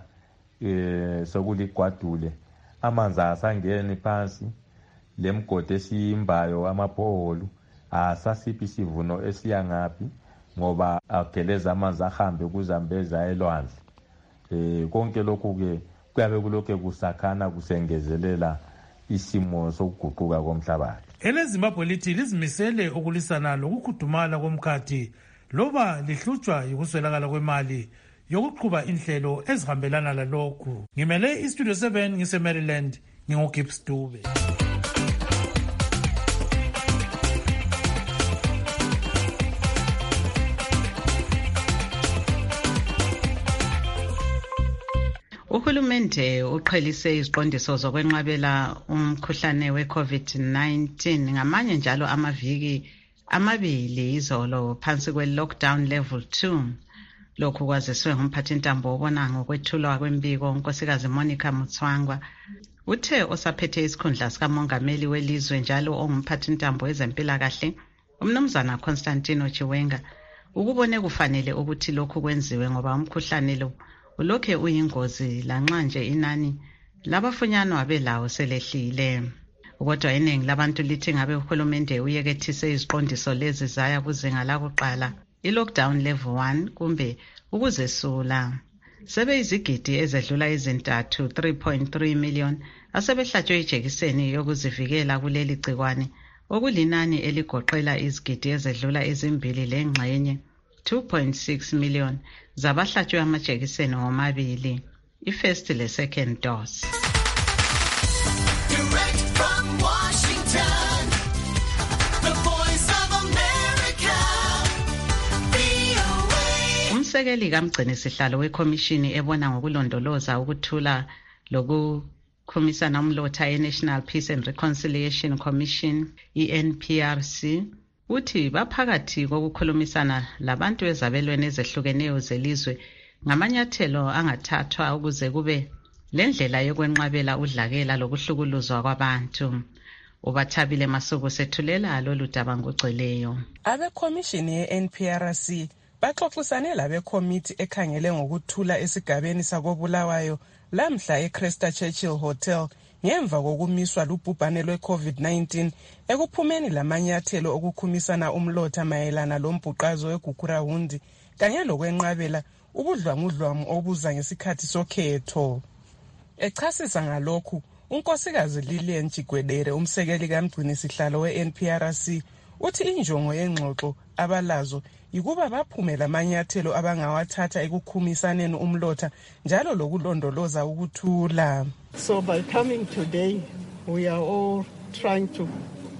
sokuligwadule amanzi asangeni phansi lemgodi esiyimbayo amabhoholu asasiphi isivuno esiyangaphi ngoba ageleza amanzi ahambe kuzambeza elwandle. Konke lokhu ke kuyabe kulokho kusakhana kusengezelela isimo sokuguquka komhlabathi. EleZimbabwe lithi lizimisele ukulisana lokukhudumala komkhathi loba lihlutshwa yikuswelakala kwemali yokuqhuba inhlelo ezihambelana lalokhu. Ngimele iStudio 7 ngise-Maryland nginguGibbs Dube. Uhulumende uqhelise iziqondiso zokwenqabela umkhuhlane we-COVID-19 ngamanye njalo amaviki amabili izolo phansi kwe-lockdown level 2. Lokhu kwaziswe ngumphathintambo obona ngokwethulwa kwembiko unkosikazi Monica Mutswangwa. Uthe osaphethe isikhundla sikamongameli welizwe njalo ongumphathintambo wezempilakahle umnumzana Constantino Chiwenga ukubone kufanele ukuthi lokhu kwenziwe ngoba umkhuhlane lo ulokhe uyingozi lanxa nje inani labafunyanwa belawo selehlile. Kodwa iningi labantu lithi ngabe uhulumende uyekethise iziqondiso lezi zaya kuzinga lakuqala i-lockdown level 1 kumbe ukuzesula. Sebe izigidi ezedlula izintathu 3.3 million asebehlatshwe ijekiseni yokuzivikela kuleli gcikwane okulinani eligoqela izigidi ezedlula ezimbili lengxenye 2.6 million zabahlatshwe amajekiseni womabili i-first le second dose. Direct from Washington, the voice of America, VOA. Umsekeli kamgcinisihlalo wekhomishini ebona ngokulondoloza ukuthula lokukhumisana umlotha ye-National Peace and Reconciliation Commission i-NPRC uthi baphakathi kokukhulumisana labantu ezabelweni ezehlukeneyo zelizwe ngamanyathelo angathathwa ukuze kube lendlela yokwenqabela udlakela lokuhlukuluzwa kwabantu. Ubathabile Masuku sethulela lolu daba ngogcweleyo. Abekhomishini ye-NPRC baxoxisane labekhomithi ekhangele ngokuthula esigabeni sakobulawayo lamhla eCresta Churchill Hotel ngemva kokumiswa lubhubhane lwe-COVID-19 ekuphumeni lamanyathelo okukhumisana umlotha mayelana lombhuqazo weGukurahundi kanye lokwenqabela ubudlwangudlwamu obuza ngesikhathi sokhetho. Echasisa ngalokhu, unkosikazi Lilian Chigwedere umsekeli kamgcinisihlalo we-NPRC uthi injongo yengxoxo abalazo yikuba baphumela amanyathelo abangawathatha ekukhumisaneni umlotha njalo lokulondoloza ukuthula. So by coming today, we are all trying to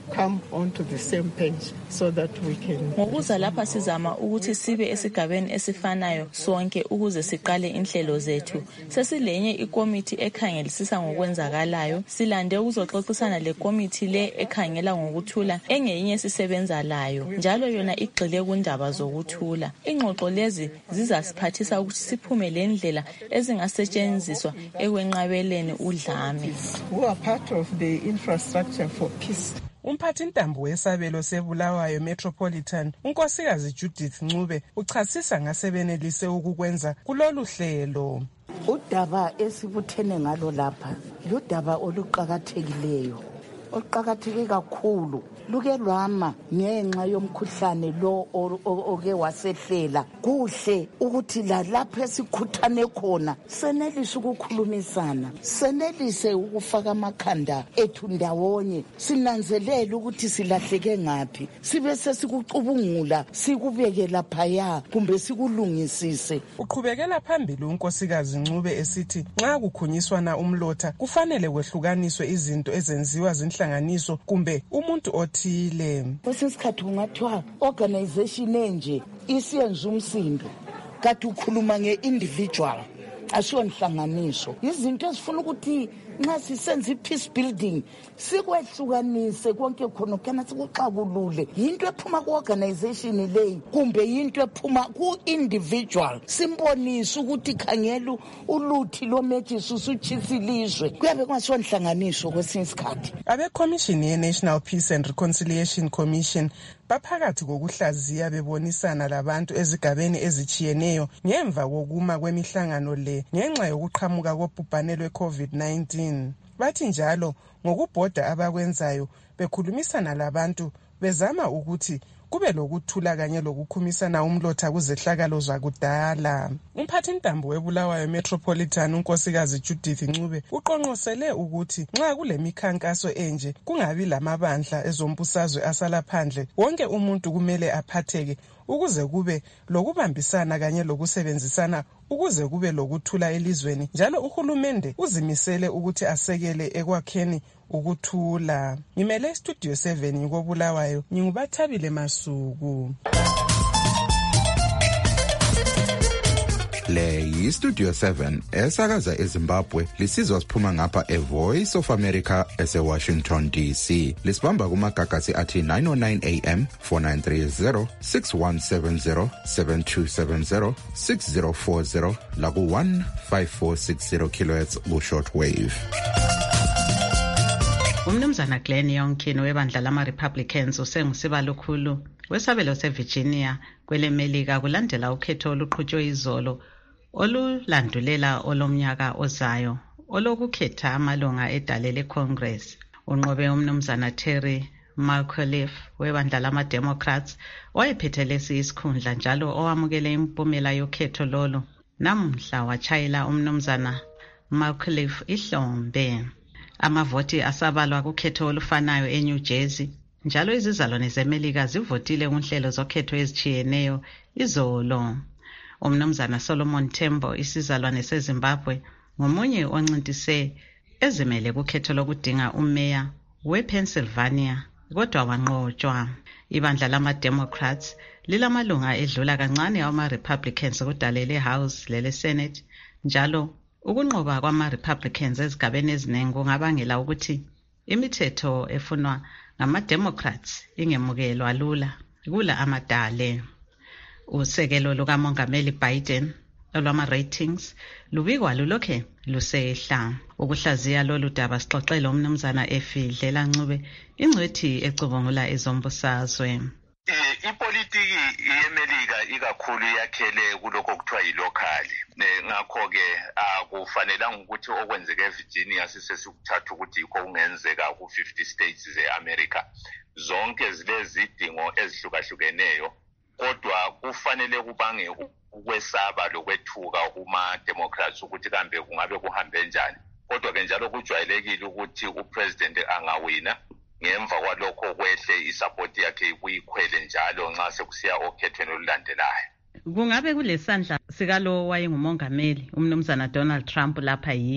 come onto the same page so that we can. Ngokuza lapha sizama ukuthi sibe esigabeni esifanayo sonke ukuze siqale inhlelo zethu. Sesilenye ikomiti ekhangelisisa ngokwenzakalayo. Silande ukuzoxoxisana le komiti le ekhangela ngokuthula engeyinye sisebenza layo. Njalo yona igxile kundaba zokuthula. Ingxoxo lezi zizasiphathisa ukuthi siphume le ndlela ezingasetshenziswa ekwenqabeleni udlame. Who are part of the infrastructure for peace. Umphathintambo wesabelo seBulawayo Metropolitan unkosikazi Judith Ncube uchasisa ngasebenelise ukukwenza kulolu hlelo. Udaba esibuthene ngalo lapha ludaba oluqhakathekileyo oqhakatheke kakhulu luke lwama ngenxa yomkhuhlane lo oke wasehlela. Kuhle ukuthi lapho esikhuthane khona senelise ukukhulumisana, senelise ukufaka amakhanda ethu ndawonye, sinanzelele ukuthi silahleke ngaphi, sibe sesikucubungula sikubeke laphaya kumbe sikulungisise. Uqhubekela phambili unkosikazi Ncube esithi nxa kukhunyiswana umlotha kufanele kwehlukaniswe izinto ezenziwa zinhlanganiso kumbe umuntu othile. Kwesikhathi kungathiwa organization enje isiyenza umsindo kanti ukhuluma nge-individual asiyo nhlanganiso. Izinto ezifuna ukuthi nxa sisenza i-peace building sikwehlukanise konke khona kana sikuxakulule yinto ephuma ku-organization leyi kumbe yinto ephuma ku-individual. Simbonise ukuthi khangela uluthi lomejisi usuchisilizwe kuyabe kungasiyo nhlanganiso kwesinye isikhathi. Abekhomishini ye-National Peace and Reconciliation Commission baphakathi kokuhlaziya bebonisana labantu ezigabeni ezichiyeneyo ngemva kokuma kwemihlangano le ngenxa yokuqhamuka kobhubhane lwe-COVID-19. Bathi njalo ngokubhoda abakwenzayo bekhulumisana labantu bezama ukuthi kube lokuthula kanye lokukhumisana umlotha kuzehlakalo zakudala. Umphathintambo weBulawayo Metropolitan unkosikazi Judith Ncube uqonqosele ukuthi nxa kule mikhankaso enje kungabi lamabandla ezombusazwe asala phandle. Wonke umuntu kumele aphatheke ukuze kube lokubambisana kanye lokusebenzisana ukuze kube lokuthula elizweni. Njalo uhulumende uzimisele ukuthi asekele ekwakheni ukuthula. Ngimele Studio 7 ngikoBulawayo, nginguBathabile Masuku. Le yi-Studio 7 esakaza eZimbabwe lisizwa siphuma ngapha eVoice of America eseWashington DC. Lisibamba kumagagasi athi 909 AM, 4930, 6170, 7270, 6040 laku 15460 kHz ku-shortwave. Umnumzana Glenn Youngkin webandla lama-Republicans usengusibalo khulu wesabelo seVirginia kwelemelika kulandela ukhetho oluqhutshwe izolo olulandulela olomnyaka ozayo olokukhetha amalunga edale leCongress. Unqobe umnumzana Terry McAuliffe webandla lama-Democrats owayephethe lesi isikhundla njalo owamukele impumela yokhetho lolo namhla wachayela umnumzana McAuliffe ihlombe. Amavoti asabalwa kukhetho olufanayo eNew Jersey njalo izizalwane zeMelika zivotile kunhlelo zokhetho ezichiyeneyo izolo. Umnumzana Solomon Tembo isizalwane seZimbabwe ngomunye oncintise ezimele kukhetho lokudinga umeya wePennsylvania kodwa wanqotshwa. Ibandla lama-Democrats lilamalunga edlula kancane awama-Republicans kudale leHouse lele-Senate njalo ukunqoba kwama-Republicans ezigabeni eziningi kungabangela ukuthi imithetho efunwa ngama-Democrats ingemukelwa lula kula amadale. Usekelo lukamongameli Biden olwama-ratings lubikwa lulokhe lusehla. Ukuhlaziya lolu daba sixoxele umnumzana Efidlela Ncube ingcwethi ecubungula ezombusazwe. Ipolitiki yeMelika ikakhulu yakhele kulokho kuthiwa yilokali. Ngakho-ke akufanelanga ukuthi okwenzeka eVirginia sisesikuthatha ukuthi yikho kungenzeka ku-50 states ze-America. Zonke zilezidingo ezihlukahlukeneyo kodwa kufanele kubange ukwesaba lokwethuka kuma-Democrats ukuthi kambe kungabe kuhambe njani. Kodwa-ke njalo kujwayelekile ukuthi upresident angawina ngemva kwalokho kwehle isapoti yakhe kuyikhwele njalo nxa sekusiya okhethweni olulandelayo. Kungabe kulesandla sikalo wayengumongameli umnumzana Donald Trump lapha yini?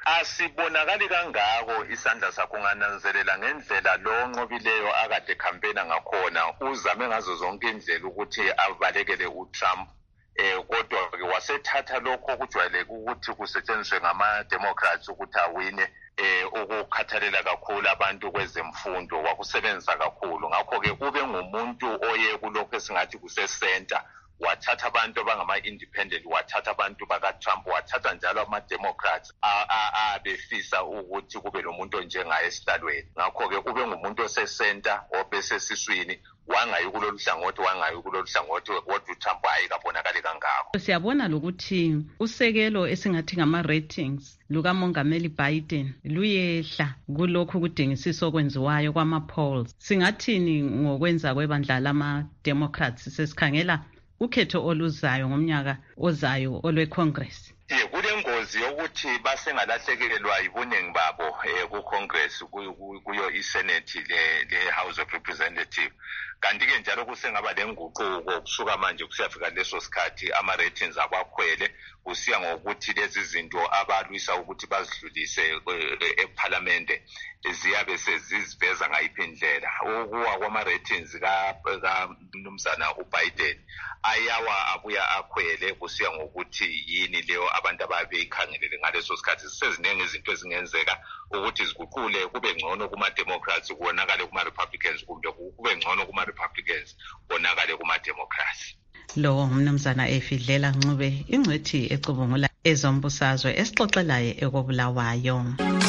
asibonakali kangako isandla sakho ngananzelela ngendlela lo nqobileyo akade campaign ngakhona uzame ngazo zonke indlela ukuthi abalekele uTrump kodwa ke wasethatha lokho kujwayeleke ukuthi kusetshenziswe ngama-Democrats ukuthi awine ukukhathalela kakhulu abantu kwezemfundo wakusebenzisa kakhulu ngakho-ke ube ngumuntu oye kulokho esingathi kusecenter wathatha abantu abangama-independent wathatha abantu baka-Trump wathatha njalo ama-Democrats abefisa ukuthi kube nomuntu onjengaye esihlalweni ngakho-ke ube ngumuntu osecenter obesesiswini wangayi kulolu hlangothi kodwa uTrump ayikabonakali kangako. Siyabona lokuthi usekelo esingathi ngama-ratings lukamongameli Biden luyehla kulokhu kudingisisa okwenziwayo kwama-polls. Singathini ngokwenza kwebandla lama-Democrats sesikhangela ukhetho oluzayo ngomnyaka ozayo olwe-Congress? Kulengozi yokuthi basengalahlekelwa ibuningi babo ku-Congress kuyo i-Senate le-House of Representatives. Kanti-ke njalo kusengaba lenguquko kusuka manje kusiyafika leso sikhathi ama-ratings abakhwele kusiya ngokuthi lezi zinto abalwisa ukuthi bazidlulise eParliamente ziyabe seziziveza ngayiphi indlela. Ukuwa kwama-ratings kaMnumzana uBiden ayawa abuya akhwele kusiya ngokuthi yini leyo abantu ababeyikhangelele ngaleso sikhathi. Seziningi izinto ezingenzeka ukuthi ziguqule kube ngcono kuma-Democrats kubonakale kuma-Republicans kumbe kube ngcono kuma-Republicans bonakale kuma-Democrats. Lo umnumzana Efidlela Ncube ingcwethi ecubungula ezombusazwe esixoxelayo ekobulawayo.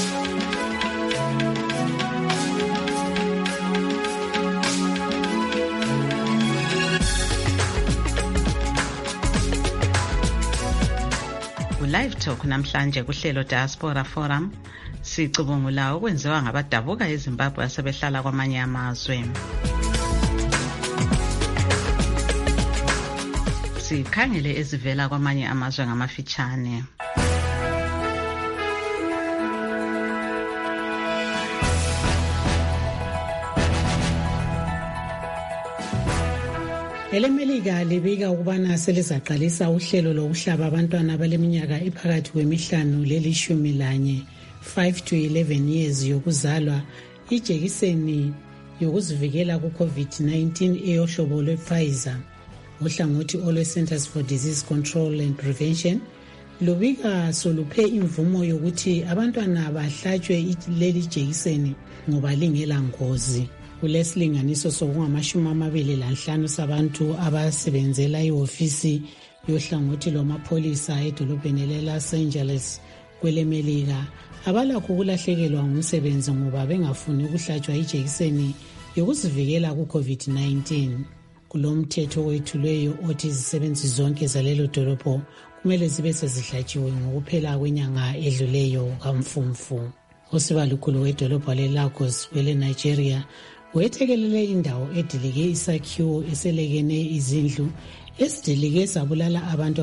Live Talk namhlanje kuhlelo Diaspora Forum sicubungula okwenziwa ngabadabuka eZimbabwe asebehlala kwamanye amazwe. Sikhangele ezivela kwamanye amazwe ngamafitshane. EleMelika libika ukubana selizaqalisa uhlelo lokuhlaba abantwana abaleminyaka ephakathi kwemihlanu leli-11 5 to 11 years yokuzalwa ijekiseni yokuzivikela ku-COVID-19 eyohlobo lwe-Pfizer. Uhlangothi olwe-Centers for Disease Control and Prevention lubika soluphe imvumo yokuthi abantwana bahlatshwe leli jekiseni ngoba lingela ngozi. Kulesilinganiso sokungama-25 sabantu abasebenzela ihofisi yohlangothi lwamapholisa edolobheni le-Los Angeles kweleMelika abalakho ukulahlekelwa ngumsebenzi ngoba bengafuni ukuhlatshwa ijekiseni yokuzivikela ku-COVID-19. Kulomthetho wethulweyo othi izisebenzi zonke zalelo dolobho kumele zibe sezihlatshiwe ngokuphela kwenyanga edluleyo kaMfumfu. Usibalukhulu wedolobho le-Lagos kwele-Nigeria wethekelele indawo edilike isakhiwo eselekene izindlu esidilike sabulala abantu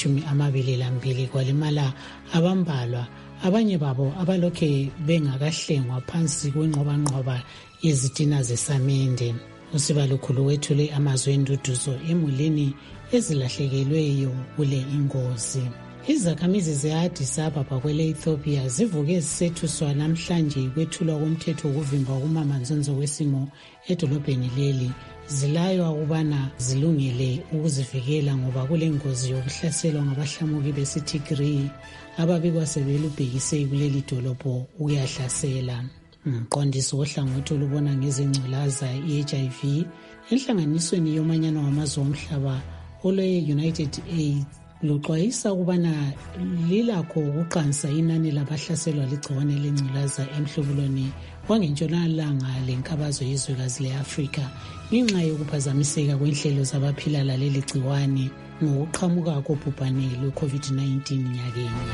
abangama-22 kwalimala abambalwa abanye babo abalokhe bengakahlengwa phansi kwenqobanqoba yezitina zesamende. Usibalukhulu wethule amazwi enduduzo emulini ezilahlekelweyo kule ingozi. Izakhamizi ze-Addis Ababa kwele-Ethiopia zivuke zisethuswa namhlanje kwethulwa komthetho wokuvimba ukumamanzonzo wesimo edolobheni leli. Zilaywa ukubana zilungele ukuzivikela ngoba kule ngozi yokuhlaselwa ngabahlamuki besiTigray ababikwa sebelubhekise kuleli dolobho ukuyahlasela. Umqondisi wohlangothi olubona ngezengculaza i-HIV enhlanganisweni yomanyano wamazwe omhlaba olwe-United AIDS luxwayisa ukubana lilakho ukuqansa inani labahlaselwa ligciwane lengculaza emhlubulweni wangentshonalanga lenkabazo yezwekazi le-Afrika ngenxa yokuphazamiseka kwenhlelo zabaphila laleli gciwane ngokuqhamuka kobhubhane lwe-COVID-19 nyakenye.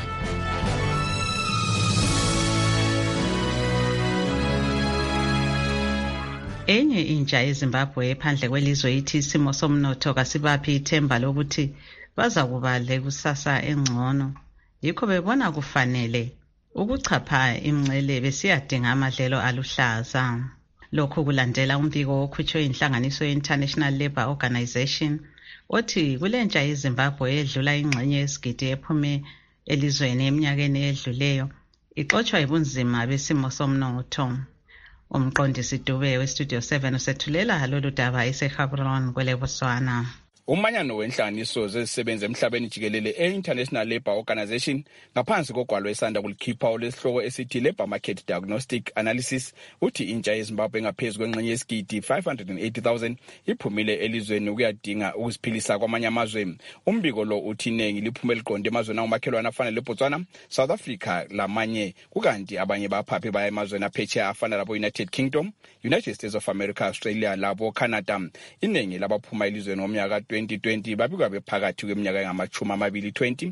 Enye intsha eZimbabwe phandle kwelizwe ithi isimo somnotho kasibaphi ithemba lokuthi bazakuba lekusasa engcono. Yikho bebona kufanele ukuchapha imncele besiyadinga amadlelo aluhlaza. Lokhu kulandela umbiko okhutshwe inhlanganiso ye-International Labour Organization othi kulentsha yeZimbabwe edlula ingxenye yesigidi ephume elizweni eminyakeni edluleyo ixotshwa yibunzima besimo somnotho. Umqondisi Dube weStudio 7 usethulela lolu daba eseGaborone kwele Botswana. Umanyano wenhlanganiso zezisebenzi emhlabeni jikelele e-International Labour Organization ngaphansi kogwalo esanda kulikhipha olesihloko esithi Labour Market Diagnostic Analysis uthi intsha yeZimbabwe engaphezu kwengxenye yesigidi 580,000 iphumile elizweni ukuyadinga ukuziphilisa kwamanye amazwe. Umbiko lo uthi iningi liphume liqonde emazweni angomakhelwane afana leBotswana, South Africa lamanye, kukanti abanye baphaphe baya emazweni aphetsheya afana labo United Kingdom, United States of America, Australia labo Canada. Iningi labaphuma elizweni ngomnyaka 2020 babikwa bephakathi kweminyaka engama-20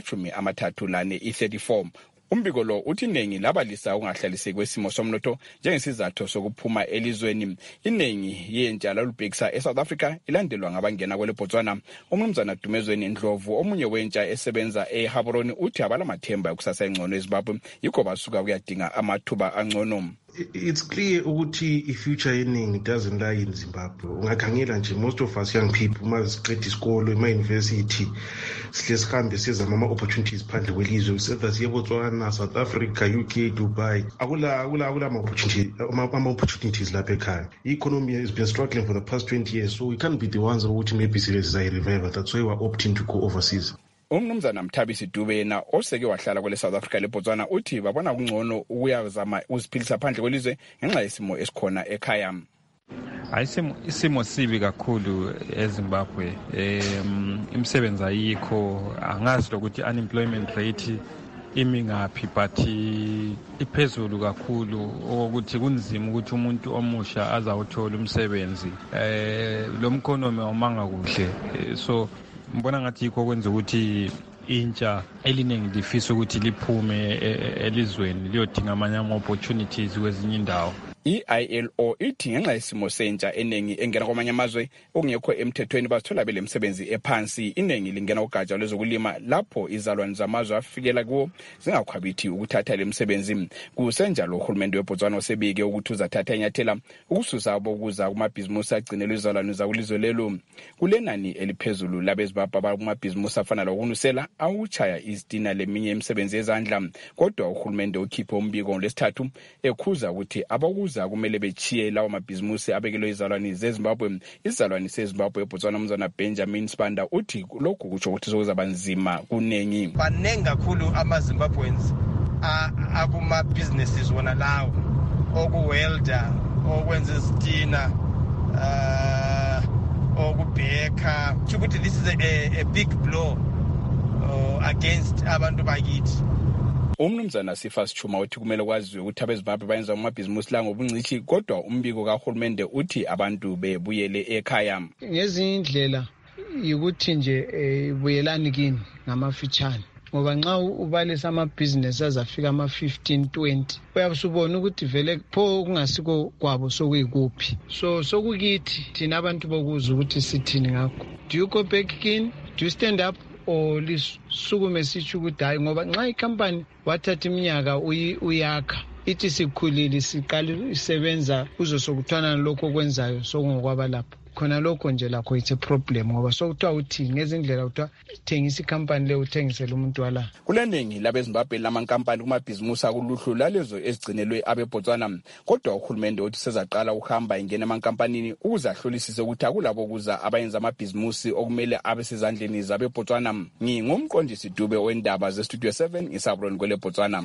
lama-34. Umbiko lo uthi iningi labalisa ungahlaliseki kwesimo somnotho njengesizathu sokuphuma elizweni. Iningi yentsha lalubhekisa eSouth Africa ilandelwa ngabangena kwele Botswana. Umnumzana Dumezweni Ndlovu omunye wentsha esebenza eGaborone uthi abalamathemba yokusasa engcono eZimbabwe yikho basuka kuyadinga amathuba angcono. It's clear ukuthi i-future yeningi doesn't lie in Zimbabwe. Ungakhangela nje most of us young people masiqeda isikolo ema-university sihle sihambe sizama ama-opportunities phandle kwelizwe setha siye Botswana, South Africa, UK, Dubai. Akula ama-opportunities lapha ekhaya. I-economy has been struggling for the past 20 years, so we can't be the ones ukuthi maybe sizayi-revive. That's why we're opting to go overseas. Umnumzana Mthabisi Dube yena oseke wahlala kwele South Africa leBotswana uthi babona kungcono ukuyazama uziphilisa phandle kwelizwe ngenxa yesimo esikhona ekhaya. Isimo sibi kakhulu eZimbabwe. Imisebenzi ayikho, angazi ukuthi unemployment rate imi ngaphi, but iphezulu kakhulu ukuthi kunzima ukuthi umuntu omusha azawuthola umsebenzi. Lo mkhonomi awumanga kuhle, so mbona ngathi yikho kwenza ukuthi intsha eliningi lifisa ukuthi liphume elizweni liyodinga amanye ama-opportunities kwezinye indawo. I-ILO ithi ngenxa yesimo sentsha eningi engena kwamanye amazwe okungekho emthethweni bazithola bele msebenzi ephansi. Iningi lingena ugatsha lwezokulima lapho izalwane zamazwe afikela kuwo zingakhwabithi ukuthatha le msebenzi. Kusenjalo uhulumende weBotswana osebike ukuthi uzathatha inyathela ukususa abokuza kumabhizimusi agcinelwe izalwane zakulizwe lelo. Kulenani eliphezulu labeZimbabwe abakumabhizimusi afana lokunusela awuchaya izitina leminye imisebenzi yezandla. Kodwa uhulumende ukhiphe umbiko ngolesithathu ekhuza ukuthi abakuza kumele bechiye lawo mabhizimusi abekelwe izalwane zeZimbabwe. Izalwane seZimbabwe eBotswana umzana Benjamin Spanda uthi lokhu kutsho ukuthi sokuzaba nzima kunengi. Banengi kakhulu ama-Zimbabweans akuma-businesses wona lawo okuwelda, okwenza izitina, okubheka. Ukuthi this is a big blow against abantu bakithi. Umnumzana Sifas Chuma uthi kumele kwaziwe ukuthi abeZimbabwe bayenza amabhizimusi la ngobungcithi, kodwa umbiko kahulumende uthi abantu bebuyele ekhaya. Ngezinye indlela ukuthi nje buyelani kini ngamafitshane, ngoba nxa ubalisa amabhizinesi azafika ama-15-20 uyabusubona ukuthi vele pho kungasiko kwabo sokuyikuphi. So sokukithi thina abantu bokuza ukuthi sithini ngakho. Do you go back in? Do you stand up? Or lisukume sitsho ukuthi hayi, ngoba nxa ikhampani wathatha iminyaka uyakha ithi sikhulile siqala isebenza kuzo sokuthwana lokho okwenzayo sokungokwaba lapho khona lokho nje lakho it's a problem, ngoba sokuthiwa uthi ngezindlela kuthiwa thengisa ikhampani le uthengisele umuntu wala. Kuleningi labeZimbabwe lamankampani kumabhizimusi akuluhlu lalezo ezigcinelwe abeBotswana, kodwa uhulumende uthi sezaqala ukuhamba ingena emankampanini ukuze ahlolisise ukuthi akulabo kuza abayenza amabhizimusi okumele abe sezandleni zabeBotswana. Ngingumqondisi Dube wendaba zeStudio 7 eGaborone kwele Botswana.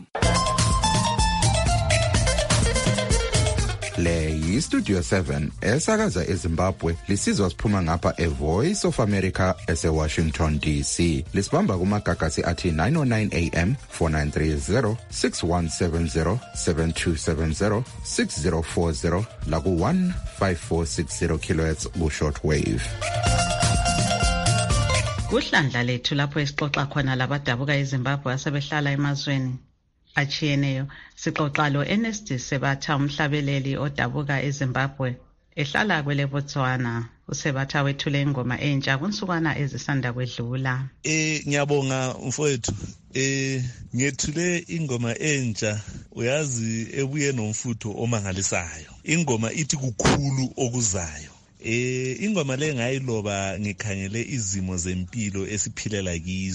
Le yiStudio 7 esakaza eZimbabwe lisizwa siphuma ngapha eVoice of America eseWashington DC. Lisibamba kumagagasi athi 909 AM, 4930, 6170, 7270, 6040 laku 15460 kHz ku shortwave. Kuhlandla lethu lapho esixoxa khona labadabuka eZimbabwe asebehlala emazweni achiyeneyo. Sixoxa lo Ernest Sebatha umhlabeleli odabuka eZimbabwe ehlala kwele Botswana. USebatha wethule ingoma entsha kunsukwana ezisanda kwedlula. Ngiyabonga mfowethu. Ngethule ingoma entsha, uyazi ebuye nomfutho omangalisayo. Ingoma ithi kukhulu okuzayo. Ingoma le ngayiloba ngikhangele izimo zempilo esiphilela kizo.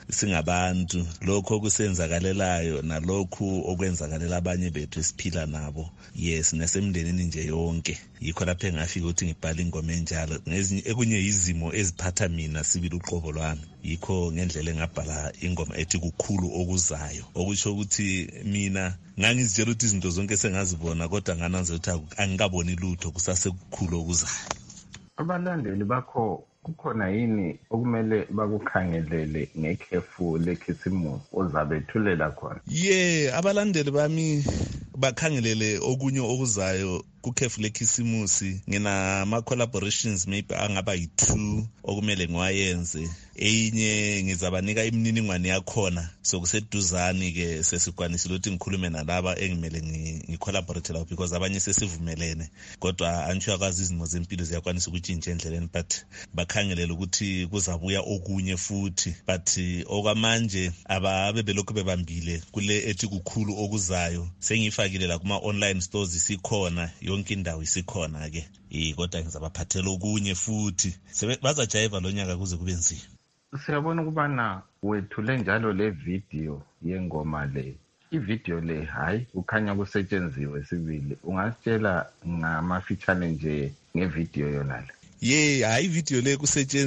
singabantu, lokho okusenzakalelayo nalokhu okwenzakalela abanye bethu esiphila nabo, yes, nasemndenini nje yonke. Yikho lapho engafika ukuthi ngibhale ingoma enjalo, ekunye izimo eziphatha mina sibili uqobo lwami. Yikho ngendlela engabhala ingoma ethi kukhulu okuzayo, okusho ukuthi mina ngangizitshela ukuthi izinto zonke sengazibona, kodwa ngananzela ukuthi angikaboni lutho, kusasekukhulu okuzayo. Abalandeli bakho kukhona yini okumele bakukhangelele ngekhefu lekhisimusi ozabethulela khona? Abalandeli bami bakhangelele okunye okuzayo kukhefu lekhisimusi. Ngina-collaborations maybe angaba yi-2 okumele ngiwayenze. Eyinye ngizabanika imininingwane yakhona, so kuseduzani-ke sesikwanisile ukuthi ngikhulume nalaba engimele ngicollaborate labo, because abanye sesivumelene, kodwa anjuyakwazi izimo zempilo ziyakwanisa ukutshintsha endleleni, but bakhangelela ukuthi kuzabuya okunye futhi. But okwamanje ababe belokhu bebambile kule ethi kukhulu okuzayo. Sengiyifakile la kuma-online stores isikhona, yonke indawo isikhona-ke. Kodwa ngizabaphathela okunye futhi. Bazajayiva lo nyaka kuze kube nzima. Siyabona ukubana wethule njalo le video yengoma le. I-video le hayi ukhanya kusetshenziwe sibili. Ungasitshela ngamafitshane nje ngevideo yona le? Hayi video le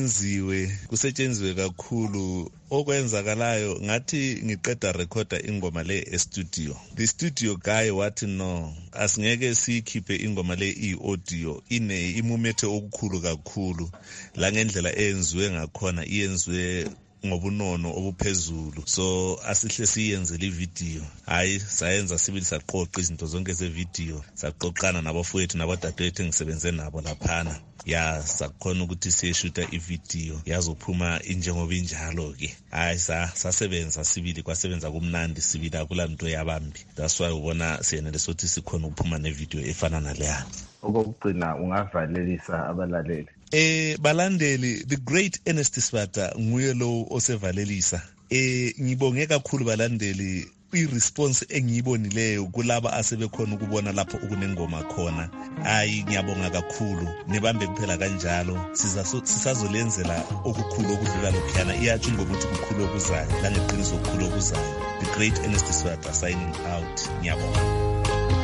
kusetshenzwe kakhulu. Okwenzakalayo ngathi ngiqeda recorder ingoma le e-studio. The studio guy wathi no, asingeke sikhiphe ingoma le i-audio, imumethe okukhulu kakhulu. La ngendlela eyenziwe ngakhona iyenziwe ngobunono obuphezulu, so asihle siyenze le video. Hayi sayenza sibili saqoqa izinto zonke ze-video, saqoqana nabafowethu nabadadewethu engisebenze nabo laphana. Sakhona ukuthi siyeshuta ivideo yazophuma injengoba injalo-ke. Hayi sasebenza sibili, kwasebenza kumnandi sibili, akulanto yabambi. That's why ubona siyenele sokuthi sikhona ukuphuma nevideo efana naleya. Okugcina ungavalelisa abalaleli? Balandeli, the great Ernest Sibata nguye lo osevalelisa. Ngibonge kakhulu balandeli i-response engiyibonileyo kulaba asebekhona ukubona lapho okunengoma khona. Hayi ngiyabonga kakhulu, nibambe kuphela kanjalo. Sisazolenzela okukhulu okudlula lokhuyana, iyatsho ingoma ukuthi kukhulu okuzayo, langeqiniso kukhulu okuzayo. The great Ernest Sibata signing out. Ngiyabonga.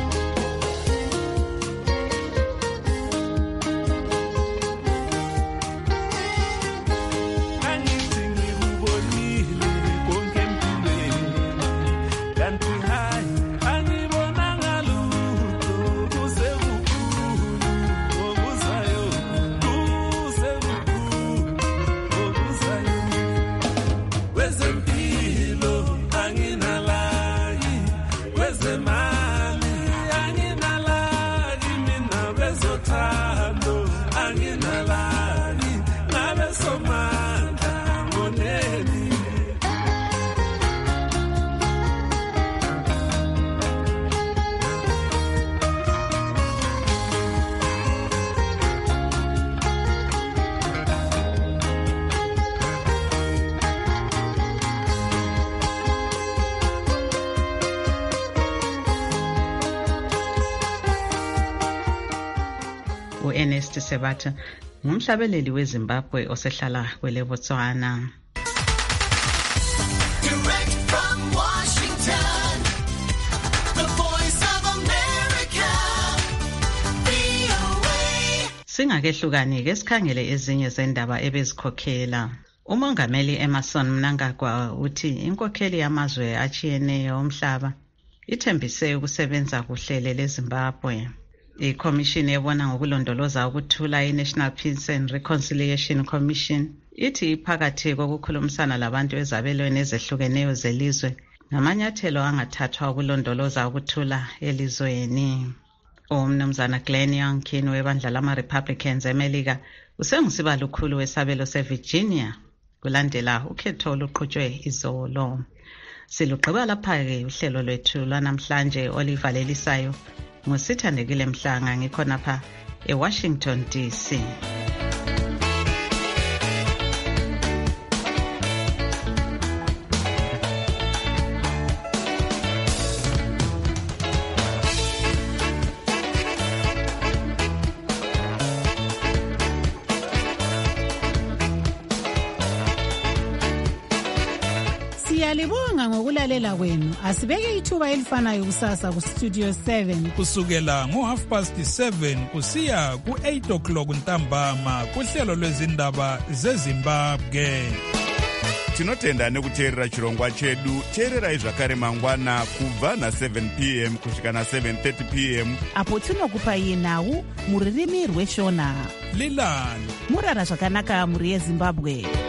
u-Ernest Sibata ngumhlabeleli weZimbabwe osehlala kwele Botswana. Direct from Washington, the Voice of America, VOA. Singakehlukani-ke sikhangele ezinye zendaba ebezikhokhela. Umongameli Emmerson Mnangagwa uthi inkokheli yamazwe achiyeneyo omhlaba ithembise ukusebenza kuhlele leZimbabwe. I-Commission ebona ngokulondoloza ukuthula i-National Peace and Reconciliation Commission ithi iphakathi kokukhulumisana labantu ezabelweni ezehlukeneyo zelizwe ngamanyathelo angathathwa ukulondoloza ukuthula elizweni. Umnumzana Glenn Youngkin webandla lama-Republicans eMelika usengusibala lukhulu wesabelo seVirginia kulandela ukhetho oluqhutshwe izolo. Silugqiba lapha-ke uhlelo lwethu lwanamhlanje olivalelisayo ngusithandekile Mhlanga ngikhonapha eWashington DC. Siyalibonga ngokulalela kwenu. Asibeke ithuba elifanayo kusasa ku Studio 7 kusukela ngo7:30 kusiya ku8 o'clock ntambama kuhlelo lwezindaba zeZimbabwe. Tinotenda nekuteerera chirongwa chedu. Teererai zvakare mangwana kubva na7 p.m. kusvika na7:30 p.m. apo tinokupai nhau muririmi rweshona. Lilani murara zvakanaka muri yeZimbabwe.